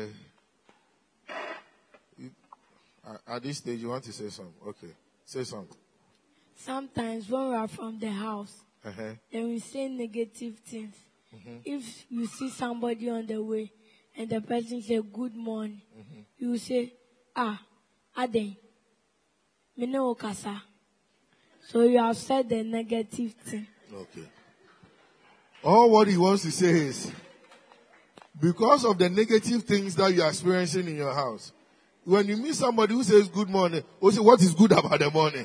S2: you, at this stage, you want to say something? Okay. Say something.
S20: Sometimes when we are from the house,
S2: uh-huh.
S20: then we say negative things.
S2: Mm-hmm.
S20: If you see somebody on the way and the person say good morning,
S2: mm-hmm.
S20: you say, ah, Aden, me no okasa. So you have said the negative thing.
S2: Okay. All what he wants to say is, because of the negative things that you are experiencing in your house, when you meet somebody who says good morning, or say what is good about the morning?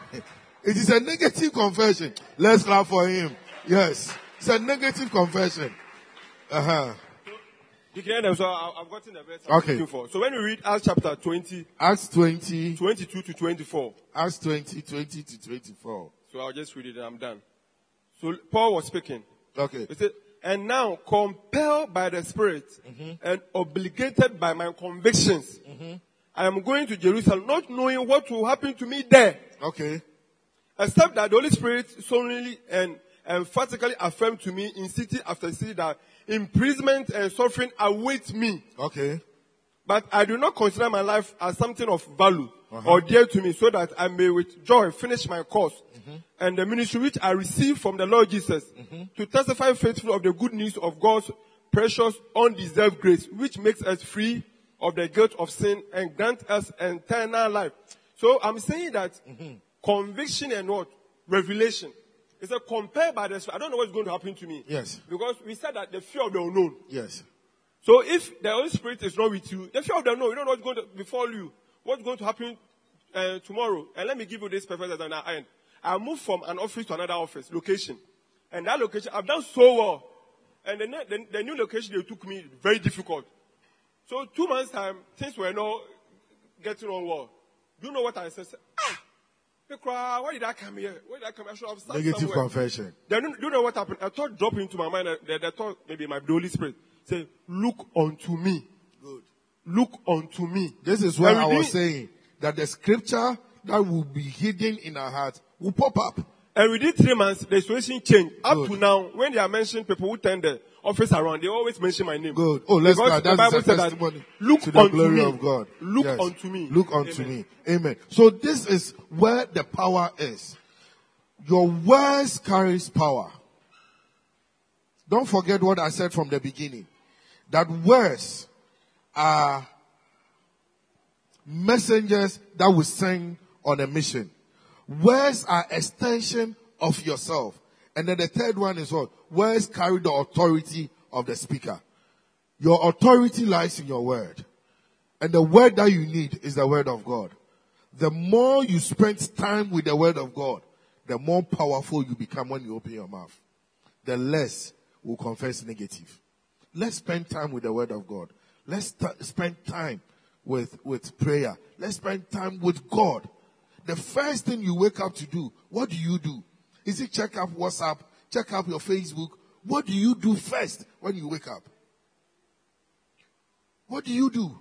S2: It is a negative confession. Let's clap for him. Yes. It's a negative confession. Uh-huh.
S6: You can hear them, so I've gotten the verse I'm
S2: okay.
S6: looking for. So when we read Acts chapter twenty,
S2: Acts twenty,
S6: twenty-two to twenty-four.
S2: Acts twenty, twenty to twenty-four.
S6: So I'll just read it and I'm done. So Paul was speaking.
S2: Okay.
S6: He said, and now compelled by the Spirit
S2: mm-hmm.
S6: and obligated by my convictions,
S2: mm-hmm.
S6: I am going to Jerusalem, not knowing what will happen to me there.
S2: Okay.
S6: Except that the Holy Spirit solemnly and emphatically affirmed to me in city after city that imprisonment and suffering await me.
S2: Okay.
S6: But I do not consider my life as something of value
S2: uh-huh.
S6: or dear to me, so that I may with joy finish my course
S2: mm-hmm.
S6: and the ministry which I received from the Lord Jesus
S2: mm-hmm.
S6: to testify faithfully of the good news of God's precious, undeserved grace, which makes us free of the guilt of sin and grant us eternal life. So I'm saying that
S2: mm-hmm.
S6: conviction and what? Revelation. It's a compare by the Spirit. I don't know what's going to happen to me.
S2: Yes.
S6: Because we said that the fear of the unknown.
S2: Yes.
S6: So if the Holy Spirit is not with you, the fear of the unknown, you don't know what's going to befall you. What's going to happen uh, tomorrow. And let me give you this perfect example at the end. I moved from an office to another office, location. And that location, I've done so well. And the, the, the new location they took me, very difficult. So two months time, things were not getting on well. Do you know what I said? Ah! Why did I come here? Why did I come here? I should have sat
S2: Negative
S6: somewhere.
S2: confession.
S6: Then, do you know what happened? A thought dropped into my mind. The, the thought, maybe my Holy Spirit, say, look unto me.
S2: Good.
S6: Look unto me.
S2: This is what I was saying. That the scripture that will be hidden in our heart will pop up.
S6: And within three months, the situation changed. Up
S2: Good.
S6: to now, when they are mentioning people who turn the office around, they always mention my name.
S2: Good. Oh, let's
S6: because
S2: go. That's
S6: the Bible
S2: a
S6: said
S2: testimony
S6: that, look
S2: to the
S6: unto
S2: glory
S6: me.
S2: of God.
S6: Look
S2: Yes.
S6: unto me.
S2: Look unto
S6: Amen.
S2: me. Amen. So this is where the power is. Your words carries power. Don't forget what I said from the beginning. That words are messengers that will send on a mission. Words are extension of yourself. And then the third one is what? Words carry the authority of the speaker. Your authority lies in your word. And the word that you need is the word of God. The more you spend time with the word of God, the more powerful you become when you open your mouth. The less will confess negative. Let's spend time with the word of God. Let's t- spend time with, with prayer. Let's spend time with God. The first thing you wake up to do, what do you do? Is it check up WhatsApp, check up your Facebook? What do you do first when you wake up? What do you do?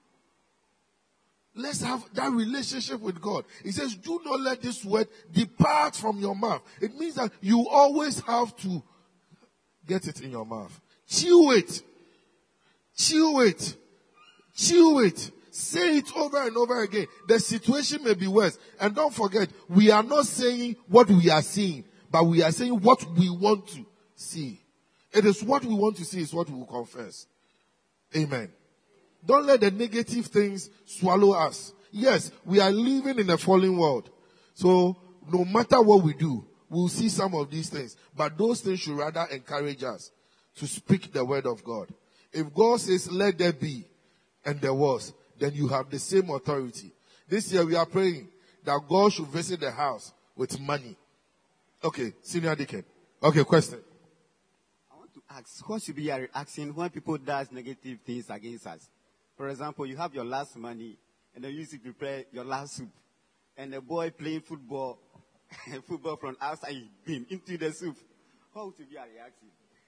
S2: Let's have that relationship with God. He says, do not let this word depart from your mouth. It means that you always have to get it in your mouth. Chew it. Chew it. Chew it. Say it over and over again. The situation may be worse. And don't forget, we are not saying what we are seeing, but we are saying what we want to see. It is what we want to see is what we will confess. Amen. Don't let the negative things swallow us. Yes, we are living in a fallen world. So, no matter what we do, we'll see some of these things. But those things should rather encourage us to speak the word of God. If God says, let there be, and there was, then you have the same authority. This year we are praying that God should visit the house with money. Okay, senior deacon. Okay, question.
S5: I want to ask, what should be your reaction when people do negative things against us? For example, you have your last money, and then you used to prepare your last soup. And the boy playing football, football from outside, beam into the soup. What should be your reaction?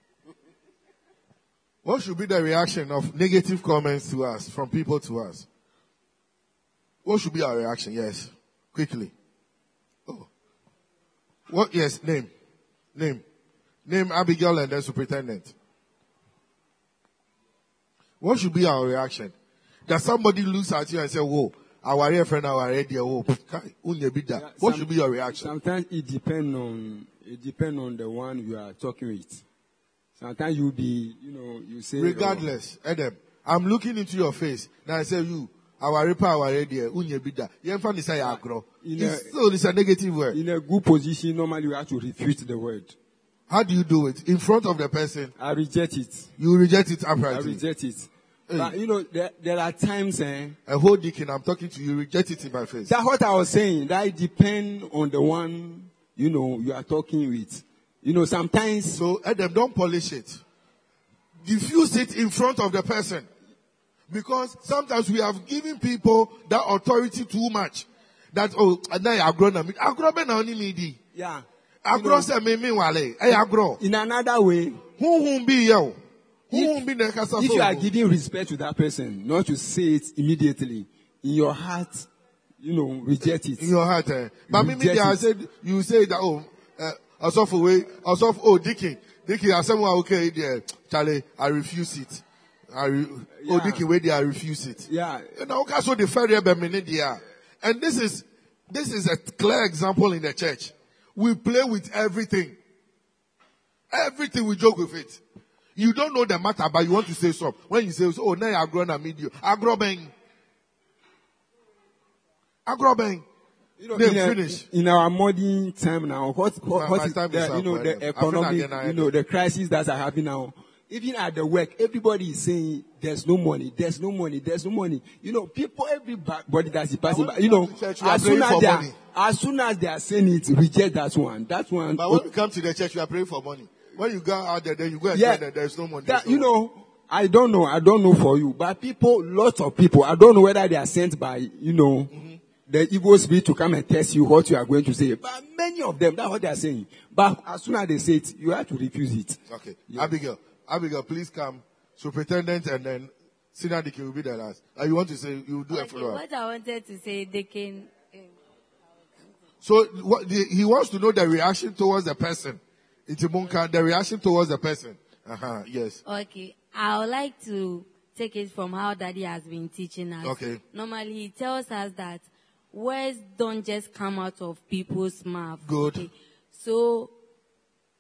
S2: What should be the reaction of negative comments to us, from people to us? What should be our reaction? Yes. Quickly. Oh. What? Yes, name. Name. Name Abigail and then superintendent. What should be our reaction? That somebody looks at you and say, whoa, our friend, our idea, whoa. What should be your reaction?
S12: Sometimes it depends on, it depends on the one you are talking with. Sometimes you'll be, you know, you say.
S2: Regardless, Adam, I'm looking into your face. Now I say, you, our repa, our idea, unye bida. You find this agro. So it's a negative word.
S12: In a good position, normally you have to refute the word.
S2: How do you do it? In front of the person?
S12: I reject it.
S2: You reject it uprightly?
S12: I reject it. Hey. But, you know, there, there are times, eh.
S2: A whole deacon, I'm talking to you, reject it in my face.
S12: That's what I was saying. That it depends on the one, you know, you are talking with. You know, sometimes.
S2: So, Adam, don't polish it. Diffuse it in front of the person. Because sometimes we have given people that authority too much. That, oh, now you're grown up. Agro be na oni midi.
S12: Yeah.
S2: Agro se me me wale. Hey, agro.
S12: In another way.
S2: Who whom be yo?
S12: If, if you are giving respect to that person, not to say it immediately, in your heart, you know, reject it.
S2: In your heart, eh? But maybe I said, you say that, oh, uh, also for way, also for, oh, Dickie, Dickie, I said, well, okay, there, Charlie, I refuse it. I re- yeah. Oh, Dickie, wait there, I refuse it.
S12: Yeah.
S2: You know, okay, so the ferry there. And this is, this is a clear example in the church. We play with everything. Everything we joke with it. You don't know the matter, but you want to say something. When you say, oh, now you're grown and media. Agro bang. Agro bang.
S12: You know,
S2: then
S12: in,
S2: finish.
S12: A, in our modern time now, what, what, what is, the, you know, the economic, you know, the crisis that are happening now. Even at the work, everybody is saying, there's no money, there's no money, there's no money. You know, people, everybody that's passing by, you know,
S2: church,
S12: as soon as, they are, as soon as they are saying it, reject that one. That one.
S2: But when you come to the church, you are praying for money. When you go out there, then you go and
S12: yeah,
S2: say that there's no money.
S12: That,
S2: no
S12: you
S2: money.
S12: know, I don't know, I don't know for you, but people, lots of people, I don't know whether they are sent by, you know, mm-hmm. the evil spirit to come and test you what you are going to say. But many of them, that's what they are saying. But as soon as they say it, you have to refuse it.
S2: Okay.
S12: Yeah.
S2: Abigail, Abigail, please come. Superintendent and then Senior Deacon will be the last. Uh, you want to say, you will do
S13: okay,
S2: a follow-up.
S13: What I wanted to say, Deacon. Um,
S2: so what, the, he wants to know the reaction towards the person. Itimunka, the reaction towards the person. Uh-huh, yes.
S13: Okay. I would like to take it from how Daddy has been teaching us.
S2: Okay.
S13: Normally, he tells us that words don't just come out of people's mouth.
S2: Good.
S13: Okay. So,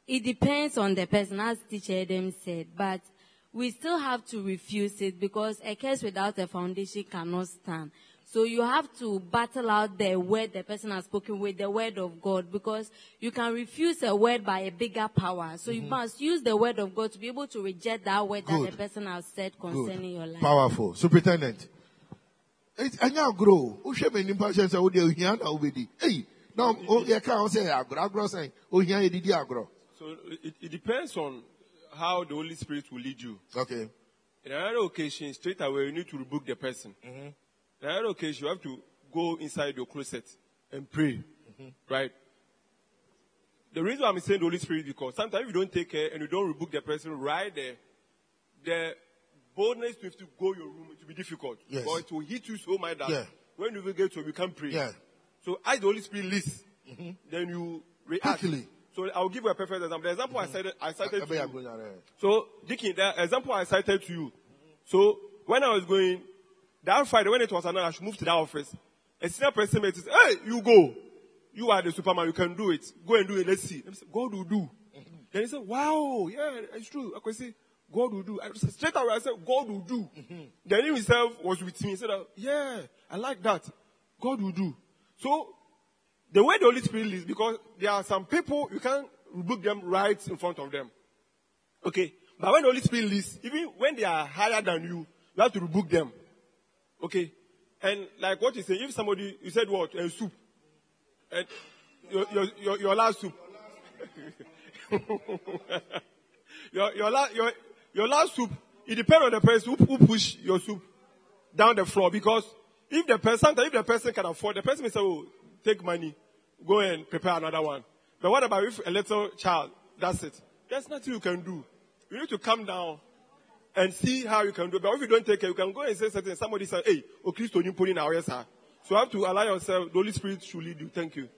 S13: It depends on the person, as Teacher Adam said, but we still have to refuse it because a curse without a foundation cannot stand. So you have to battle out the word the person has spoken with, the word of God, because you can refuse a word by a bigger power. So mm-hmm. you must use the word of God to be able to reject that word Good. that the person has said concerning Good. your life.
S2: Powerful. Superintendent. It's anya grow. O she me nimpa she say o de ohia na obedi. Hey, now o ye kan say agro agro say ohia ye didi agro.
S6: So it, it depends on how the Holy Spirit will lead you.
S2: Okay.
S6: In another occasion, straight away you need to rebuke the person. Mm-hmm. In another occasion, you have to go inside your closet and pray. Mm-hmm. Right? The reason I'm saying the Holy Spirit is because sometimes if you don't take care and you don't rebuke the person right there, the boldness to have to go your room, it will be difficult.
S2: Yes.
S6: Or it will hit you so much that
S2: yeah.
S6: when you will get to it, you can't pray.
S2: Yeah.
S6: So as the Holy Spirit leads, mm-hmm. then you react.
S2: Quickly.
S6: So I'll give you a perfect example. The example mm-hmm. I cited, I cited to you.
S2: Going
S6: So, Dickie, the example I cited to you. So, when I was going, that Friday, when it was announced, I should move to that office. A senior person made it, hey, you go. You are the Superman, you can do it. Go and do it, let's see. Said, God will do. Mm-hmm. Then he said, wow, yeah, it's true. I could say, God will do. I said, straight away, I said, God will do. Mm-hmm. Then he himself was with me. He said, yeah, I like that. God will do. So, the way the Holy Spirit leads, because there are some people, you can't rebuke them right in front of them. Okay? But when the Holy Spirit leads, even when they are higher than you, you have to rebuke them. Okay? And like what you say, if somebody, you said what? A soup. And your, your, your, your last soup. your, your, la, your, your last soup, it depends on the person who, who push your soup down the floor. Because if the person, sometimes if the person can afford, the person may say, oh, take money, go and prepare another one. But what about if a little child does it? There's nothing you can do. You need to come down and see how you can do it. But if you don't take care, you can go and say something. Somebody says, hey, oh, Christo, you put in our yes, sir. So you have to allow yourself, the Holy Spirit should lead you. Thank you.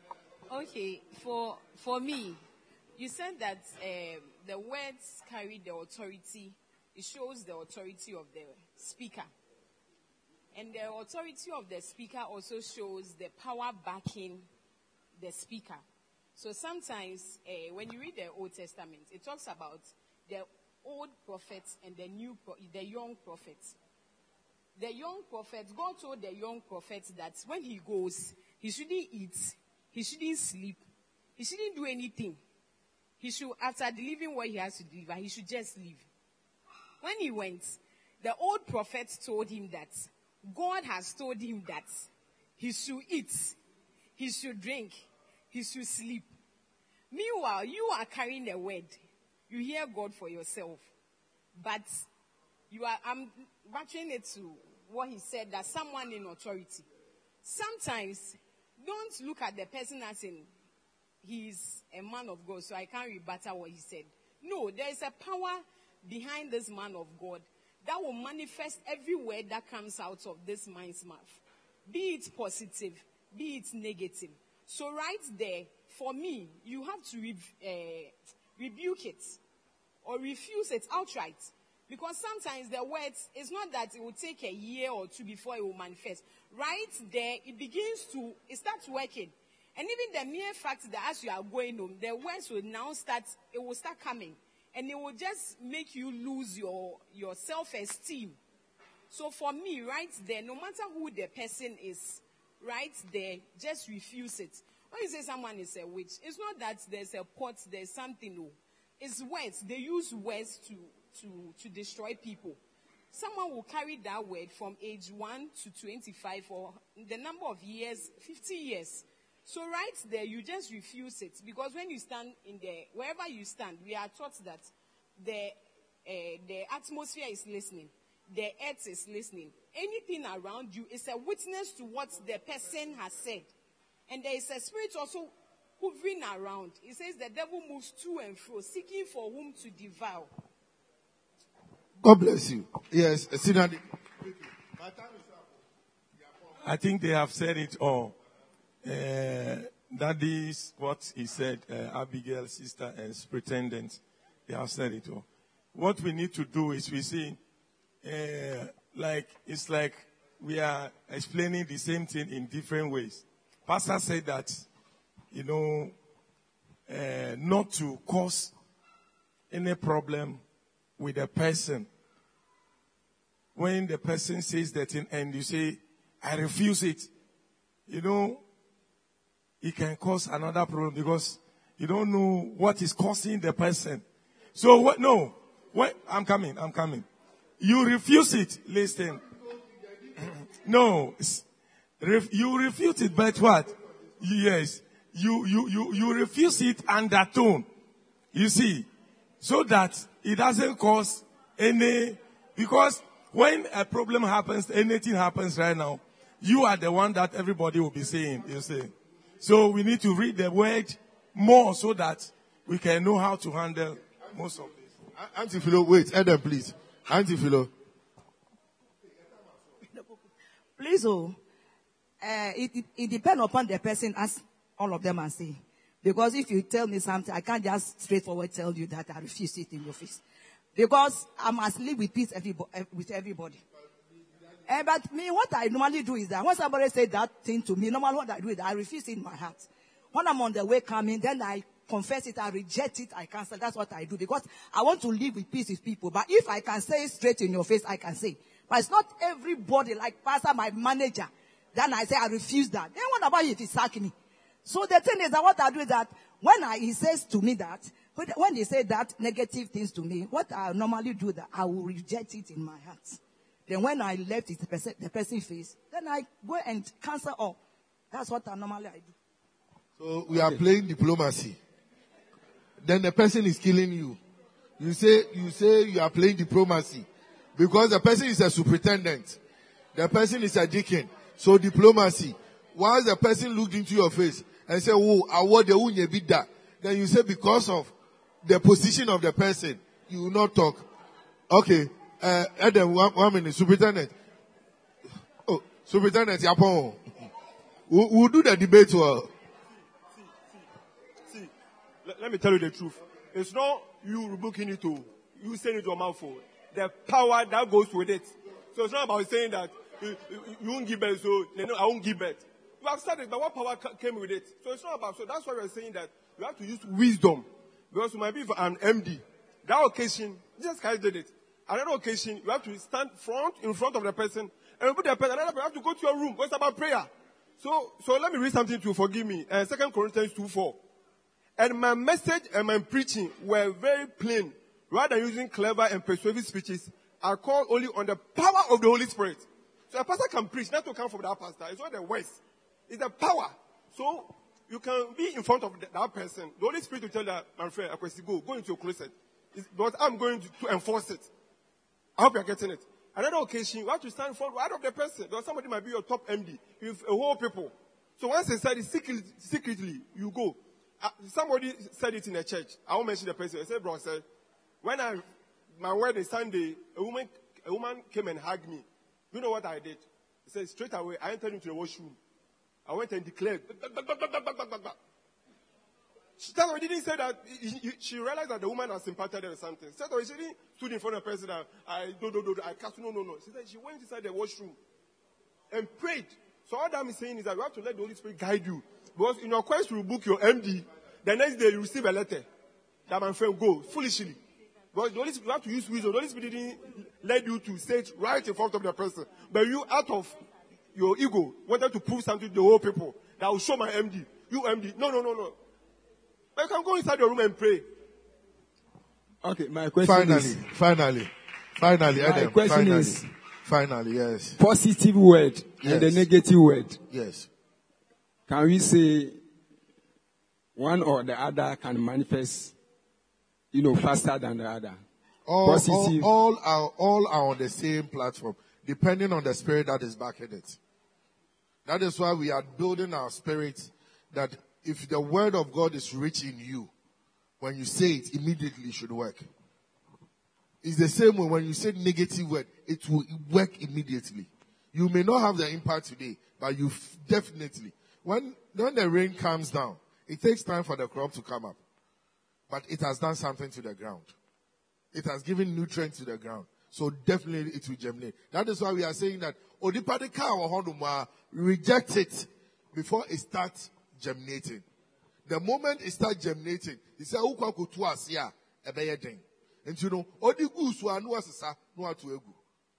S8: Okay, for for me, you said that um, the words carry the authority. It shows the authority of the speaker. And the authority of the speaker also shows the power backing the speaker. So sometimes uh, when you read the Old Testament, it talks about the old prophets and the new, pro- the young prophets. The young prophets, God told the young prophets that when he goes, he shouldn't eat, he shouldn't sleep, he shouldn't do anything. He should, after delivering what he has to deliver, he should just leave. When he went, the old prophets told him that God has told him that he should eat, he should drink, he should sleep. Meanwhile, you are carrying the word. You hear God for yourself. But you are, I'm matching it to what he said, that someone in authority. Sometimes, don't look at the person as in, he's a man of God, so I can't rebut what he said. No, there is a power behind this man of God that will manifest every word that comes out of this man's mouth. Be it positive, be it negative. So right there, for me, you have to re- uh, rebuke it or refuse it outright. Because sometimes the words, it's not that it will take a year or two before it will manifest. Right there, it begins to, it starts working. And even the mere fact that as you are going home, the words will now start, it will start coming. And it will just make you lose your, your self-esteem. So for me, right there, no matter who the person is, right there, just refuse it. When you say someone is a witch, it's not that there's a pot, there's something, no. It's words. They use words to, to, to destroy people. Someone will carry that word from age one to twenty-five or the number of years, fifty years. So right there, you just refuse it. Because when you stand in there, wherever you stand, we are taught that the, uh, the atmosphere is listening. The earth is listening. Anything around you is a witness to what the person has said. And there is a spirit also hovering around. It says the devil moves to and fro, seeking for whom to devour.
S2: God bless you. Yes, Sinadi.
S21: I think they have said it all. Uh, that is what he said, uh, Abigail, sister, and pretendant. They have said it all. What we need to do is we see, uh, like, it's like we are explaining the same thing in different ways. Pastor said that, you know, uh, not to cause any problem with the person. When the person says that thing and you say, I refuse it, you know, it can cause another problem because you don't know what is causing the person. So what? No, what? I'm coming. I'm coming. You refuse it. Listen. No, ref, you refuse it, but what? Yes, you you you you refuse it undertone. You see, so that it doesn't cause any. Because when a problem happens, anything happens right now, you are the one that everybody will be saying. You see, so we need to read the word more so that we can know how to handle most of this.
S2: Auntie Philo, wait, Adam, please. Auntie Philo.
S14: Please, oh, uh, it, it, it depends upon the person, as all of them are saying. Because if you tell me something, I can't just straightforward tell you that I refuse it in your face. Because I must live with peace everybo- with everybody. Uh, but me, what I normally do is that when somebody says that thing to me, normally what I do is that I refuse it in my heart. When I'm on the way coming, then I confess it, I reject it, I cancel. That's what I do. Because I want to live with peace with people. But if I can say it straight in your face, I can say. But it's not everybody, like Pastor, my manager. Then I say, I refuse that. Then what about if he sack me? So the thing is that what I do is that when I, he says to me that, when they say that negative things to me, what I normally do that I will reject it in my heart. Then when I left it, the person, the person face, then I go and cancel all. That's what I normally I do.
S2: So we are playing diplomacy. Then the person is killing you. You say, you say you are playing diplomacy. Because the person is a superintendent. The person is a deacon. So diplomacy. Once the person looked into your face and said, oh, I want the unye bid that. Then you say because of the position of the person, you will not talk. Okay. Uh, Adam, one, one minute. Superintendent. Oh, superintendent, Yapon. We'll, we'll do the debate well.
S6: See, see, let, let me tell you the truth. It's not you rebuking it to, you saying it to a mouthful. The power that goes with it. So it's not about saying that you, you, you won't give birth, so you know, I won't give birth. You have said it, but what power came with it? So it's not about, so that's why we're saying that you have to use wisdom. Because you might be an M D. That occasion, Jesus Christ did it. Another occasion, you have to stand front, in front of the person, and put the person, another person, you have to go to your room. It's about prayer. So, so let me read something to forgive me. Uh, Second Corinthians two four. And my message and my preaching were very plain. Rather than using clever and persuasive speeches, I call only on the power of the Holy Spirit. So a pastor can preach, not to come from that pastor. It's not the words. It's the power. So you can be in front of the, that person. The Holy Spirit will tell that, my friend, Akwesi, go, go into your closet. It's, but I'm going to, to enforce it. I hope you're getting it. Another occasion, you have to stand in front right of the person. Because somebody might be your top M D. You have a whole people. So once they said it secretly, secretly you go. Uh, somebody said it in a church. I won't mention the person. I said, bro, I said, when I, my wedding Sunday, a woman, a woman came and hugged me. You know what I did? He said, straight away, I entered into the washroom. I went and declared. She didn't say that. She realized that the woman has sympathetic or something. She didn't stood in front of the person. I do, do, do, I cast. No, no, no. She said she went inside the washroom and prayed. So all that I'm saying is that you have to let the Holy Spirit guide you. Because in your quest to rebuke your M D, the next day you receive a letter that my friend go foolishly. Because the Holy Spirit, you have to use wisdom. The Holy Spirit didn't let you to say it right in front of the person. But you, out of your ego, wanted to prove something to the whole people. That will show my M D. You M D. No, no, no, no. But you can go inside your room and pray.
S12: Okay, my question
S2: finally,
S12: is...
S2: Finally, finally,
S12: My
S2: Adam,
S12: question
S2: finally,
S12: is...
S2: Finally, yes.
S12: Positive word
S2: Yes.
S12: and the negative word.
S2: Yes.
S12: Can we say one or the other can manifest, you know, faster than the other?
S2: All,
S12: Positive.
S2: all, all, are, all are on the same platform, depending on the spirit that is backing it. That is why we are building our spirit that if the word of God is rich in you, when you say it, immediately it should work. It's the same way when you say negative word, it will work immediately. You may not have the impact today, but you f- definitely. When, when the rain comes down, it takes time for the crop to come up. But it has done something to the ground. It has given nutrients to the ground. So definitely it will germinate. That is why we are saying that Odipadika or Honuma, reject it before it starts germinating. The moment it starts germinating, he said, "Ukwa kutu asia ebeye den." And you know, odi gusu anu asesa no atu egu.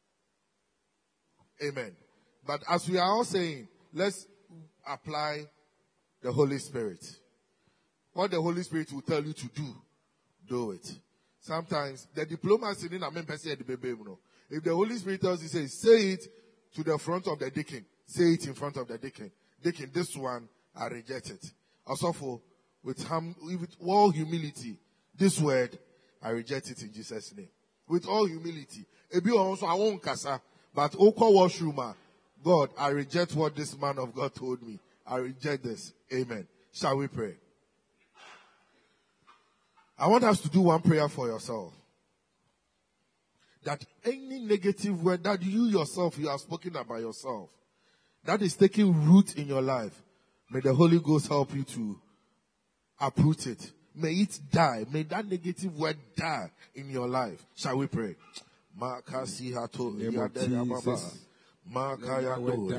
S2: Amen. But as we are all saying, let's apply the Holy Spirit. What the Holy Spirit will tell you to do, do it. Sometimes the diplomacy in a member say the baby, you know. If the Holy Spirit tells you, say, say it to the front of the deacon. Say it in front of the deacon. Deacon, this one, I reject it. Also for, with, hum, with all humility, this word, I reject it in Jesus' name. With all humility. Ebi also, I won't kasa, but oko washroom, God, I reject what this man of God told me. I reject this. Amen. Shall we pray? I want us to do one prayer for yourself. That any negative word that you yourself, you have spoken about yourself, that is taking root in your life, may the Holy Ghost help you to uproot it. May it die. May that negative word die in your life. Shall we pray? Any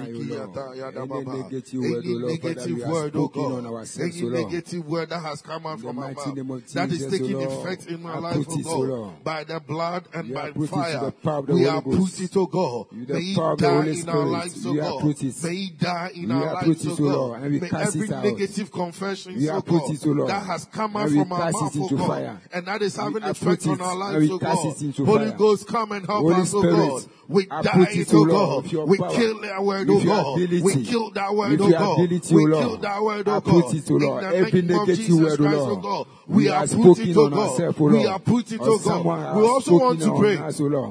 S2: negative word, oh God, any negative word that has come out from our mouth, that is taking effect in my life, oh God, by the blood and by fire, we are put it, oh God. May it die in our lives, oh God. May it die in our lives, oh God. May every negative confession, oh God, that has come out from our mouth, oh God, and that is having effect on our lives, oh God. Holy Ghost, come and help us, oh God. We die it, oh God. We kill that word, oh God. We kill that word, oh God. We kill that word, oh God. In the name of Jesus Christ, oh God. We are put it, oh God. We are put it, oh God. We also want to pray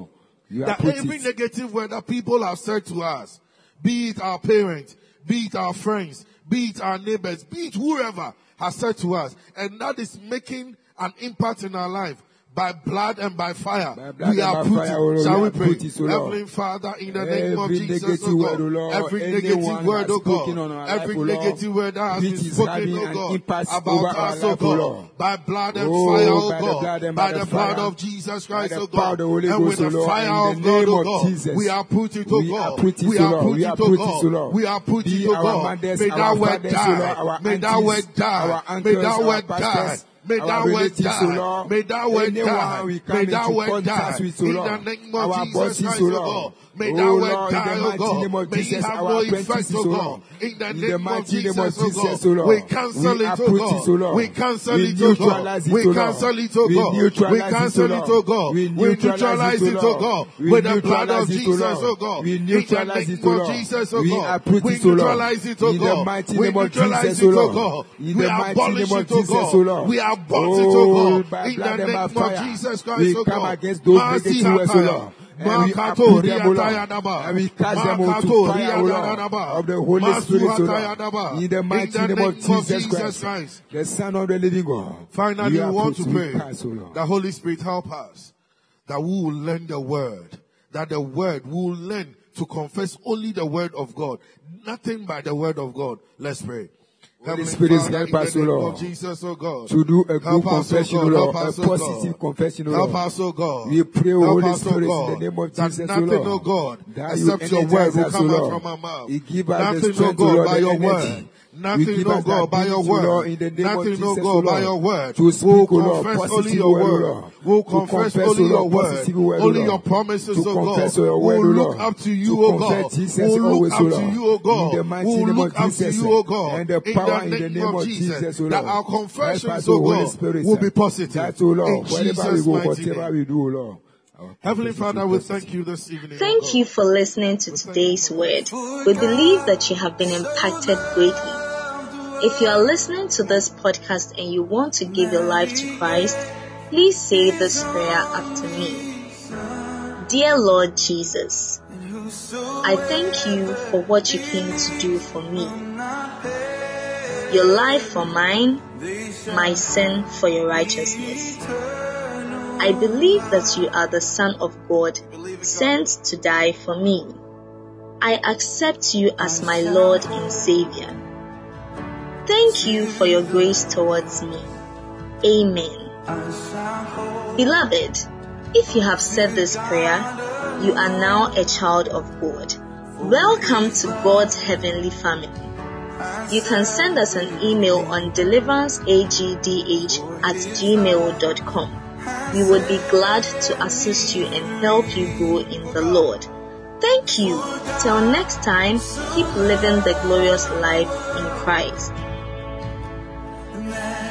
S2: that every negative word that people have said to us, be it our parents, be it our friends, be it our neighbors, be it whoever has said to us, and that is making an impact in our life, by blood and by fire, by we are put it. Shall we pray? Heavenly Father, in the name of Jesus, oh God, every negative word, oh God, every negative word that has been spoken, oh God, about us, oh God, by blood and fire, oh God, by the blood of Jesus Christ, oh God, and with the fire of God, oh God, we are put it, oh God, we are put it, oh God, we are put it, oh God. May that word die, may that word die, may that word die. May that word die. May that word die. May that word die. In the name of Jesus Christ, oh God. May that word die, oh God. May it have no effect, oh God. In the name of Jesus, oh God. We cancel it, oh God. We cancel it, oh God. We cancel it, oh God. We cancel it, oh God. We neutralize it, oh God. With the blood of Jesus, oh God. In the name of Jesus, oh God. We neutralize it, oh God. We neutralize it, oh God. We abolish it, oh God. We abolish it, oh God. In the name of Jesus Christ, oh God. Mercy, oh
S12: And we uproot them, Lord. And we cast them out to fire, Lord, of the Holy Spirit, Lord. In the mighty name of Jesus Christ, the Son of the living God.
S2: Finally, we want to pray that Holy Spirit help us, that we will learn the word, that the word, we will learn to confess only the word of God, nothing but the word of God. Let's pray.
S12: Holy Spirit, help us, O Lord,
S2: Jesus, oh God.
S12: to do a good confession, O Lord, a
S2: us, oh
S12: positive
S2: God.
S12: confession, O
S2: Help
S12: Lord.
S2: us, O God.
S12: We pray, O
S2: Help
S12: Holy
S2: us, oh
S12: Spirit,
S2: God,
S12: in the name of
S2: that
S12: Jesus, O
S2: nothing,
S12: Lord,
S2: O God,
S12: that you
S2: except your word
S12: energize
S2: will
S12: us, O
S2: come out
S12: Lord.
S2: from our mouth.
S12: You give us the
S2: Nothing, O
S12: strength, O
S2: God,
S12: Lord,
S2: by
S12: the
S2: your
S12: energy.
S2: word.
S12: You
S2: Nothing,
S12: give
S2: O
S12: us the
S2: God, by your
S12: ability, O Lord,
S2: word.
S12: in the name of
S2: Nothing, O
S12: Jesus, O
S2: God, by
S12: Lord,
S2: your word.
S12: to speak,
S2: We'll
S12: O Lord,
S2: confess only
S12: positive
S2: your
S12: word, O
S2: word.
S12: Lord.
S2: We'll
S12: To
S2: confess
S12: confess,
S2: only
S12: O
S2: your
S12: Lord,
S2: word.
S12: positive word, O
S2: Only
S12: Lord.
S2: your promises,
S12: To
S2: O God.
S12: confess your word,
S2: We'll
S12: O
S2: look
S12: Lord.
S2: up to you,
S12: To
S2: O
S12: confess
S2: God.
S12: Jesus
S2: We'll look
S12: always,
S2: up
S12: O
S2: to
S12: Lord.
S2: you, O God.
S12: In the mighty
S2: We'll
S12: name
S2: look
S12: of
S2: up to
S12: Jesus,
S2: you, O God.
S12: and the
S2: In
S12: power
S2: the
S12: in the
S2: name
S12: name
S2: of
S12: of
S2: Jesus,
S12: Jesus, O
S2: that
S12: Lord.
S2: our
S12: Help
S2: confessions,
S12: us,
S2: O
S12: O Holy
S2: God,
S12: Spirit,
S2: will be positive.
S12: that, O Lord,
S2: In
S12: wherever we
S2: Jesus'
S12: go,
S2: mighty
S12: whatever
S2: name.
S12: we do, O Lord.
S2: Heavenly Father, we thank you this evening.
S1: Thank
S2: oh
S1: you for listening to today's word. We believe that you have been impacted greatly. If you are listening to this podcast and you want to give your life to Christ, please say this prayer after me. Dear Lord Jesus, I thank you for what you came to do for me. Your life for mine, my sin for your righteousness. I believe that you are the Son of God, sent to die for me. I accept you as my Lord and Savior. Thank you for your grace towards me. Amen. Beloved, if you have said this prayer, you are now a child of God. Welcome to God's heavenly family. You can send us an email on deliveranceagdh at gmail dot com. We would be glad to assist you and help you grow in the Lord. Thank you. Till next time, keep living the glorious life in Christ.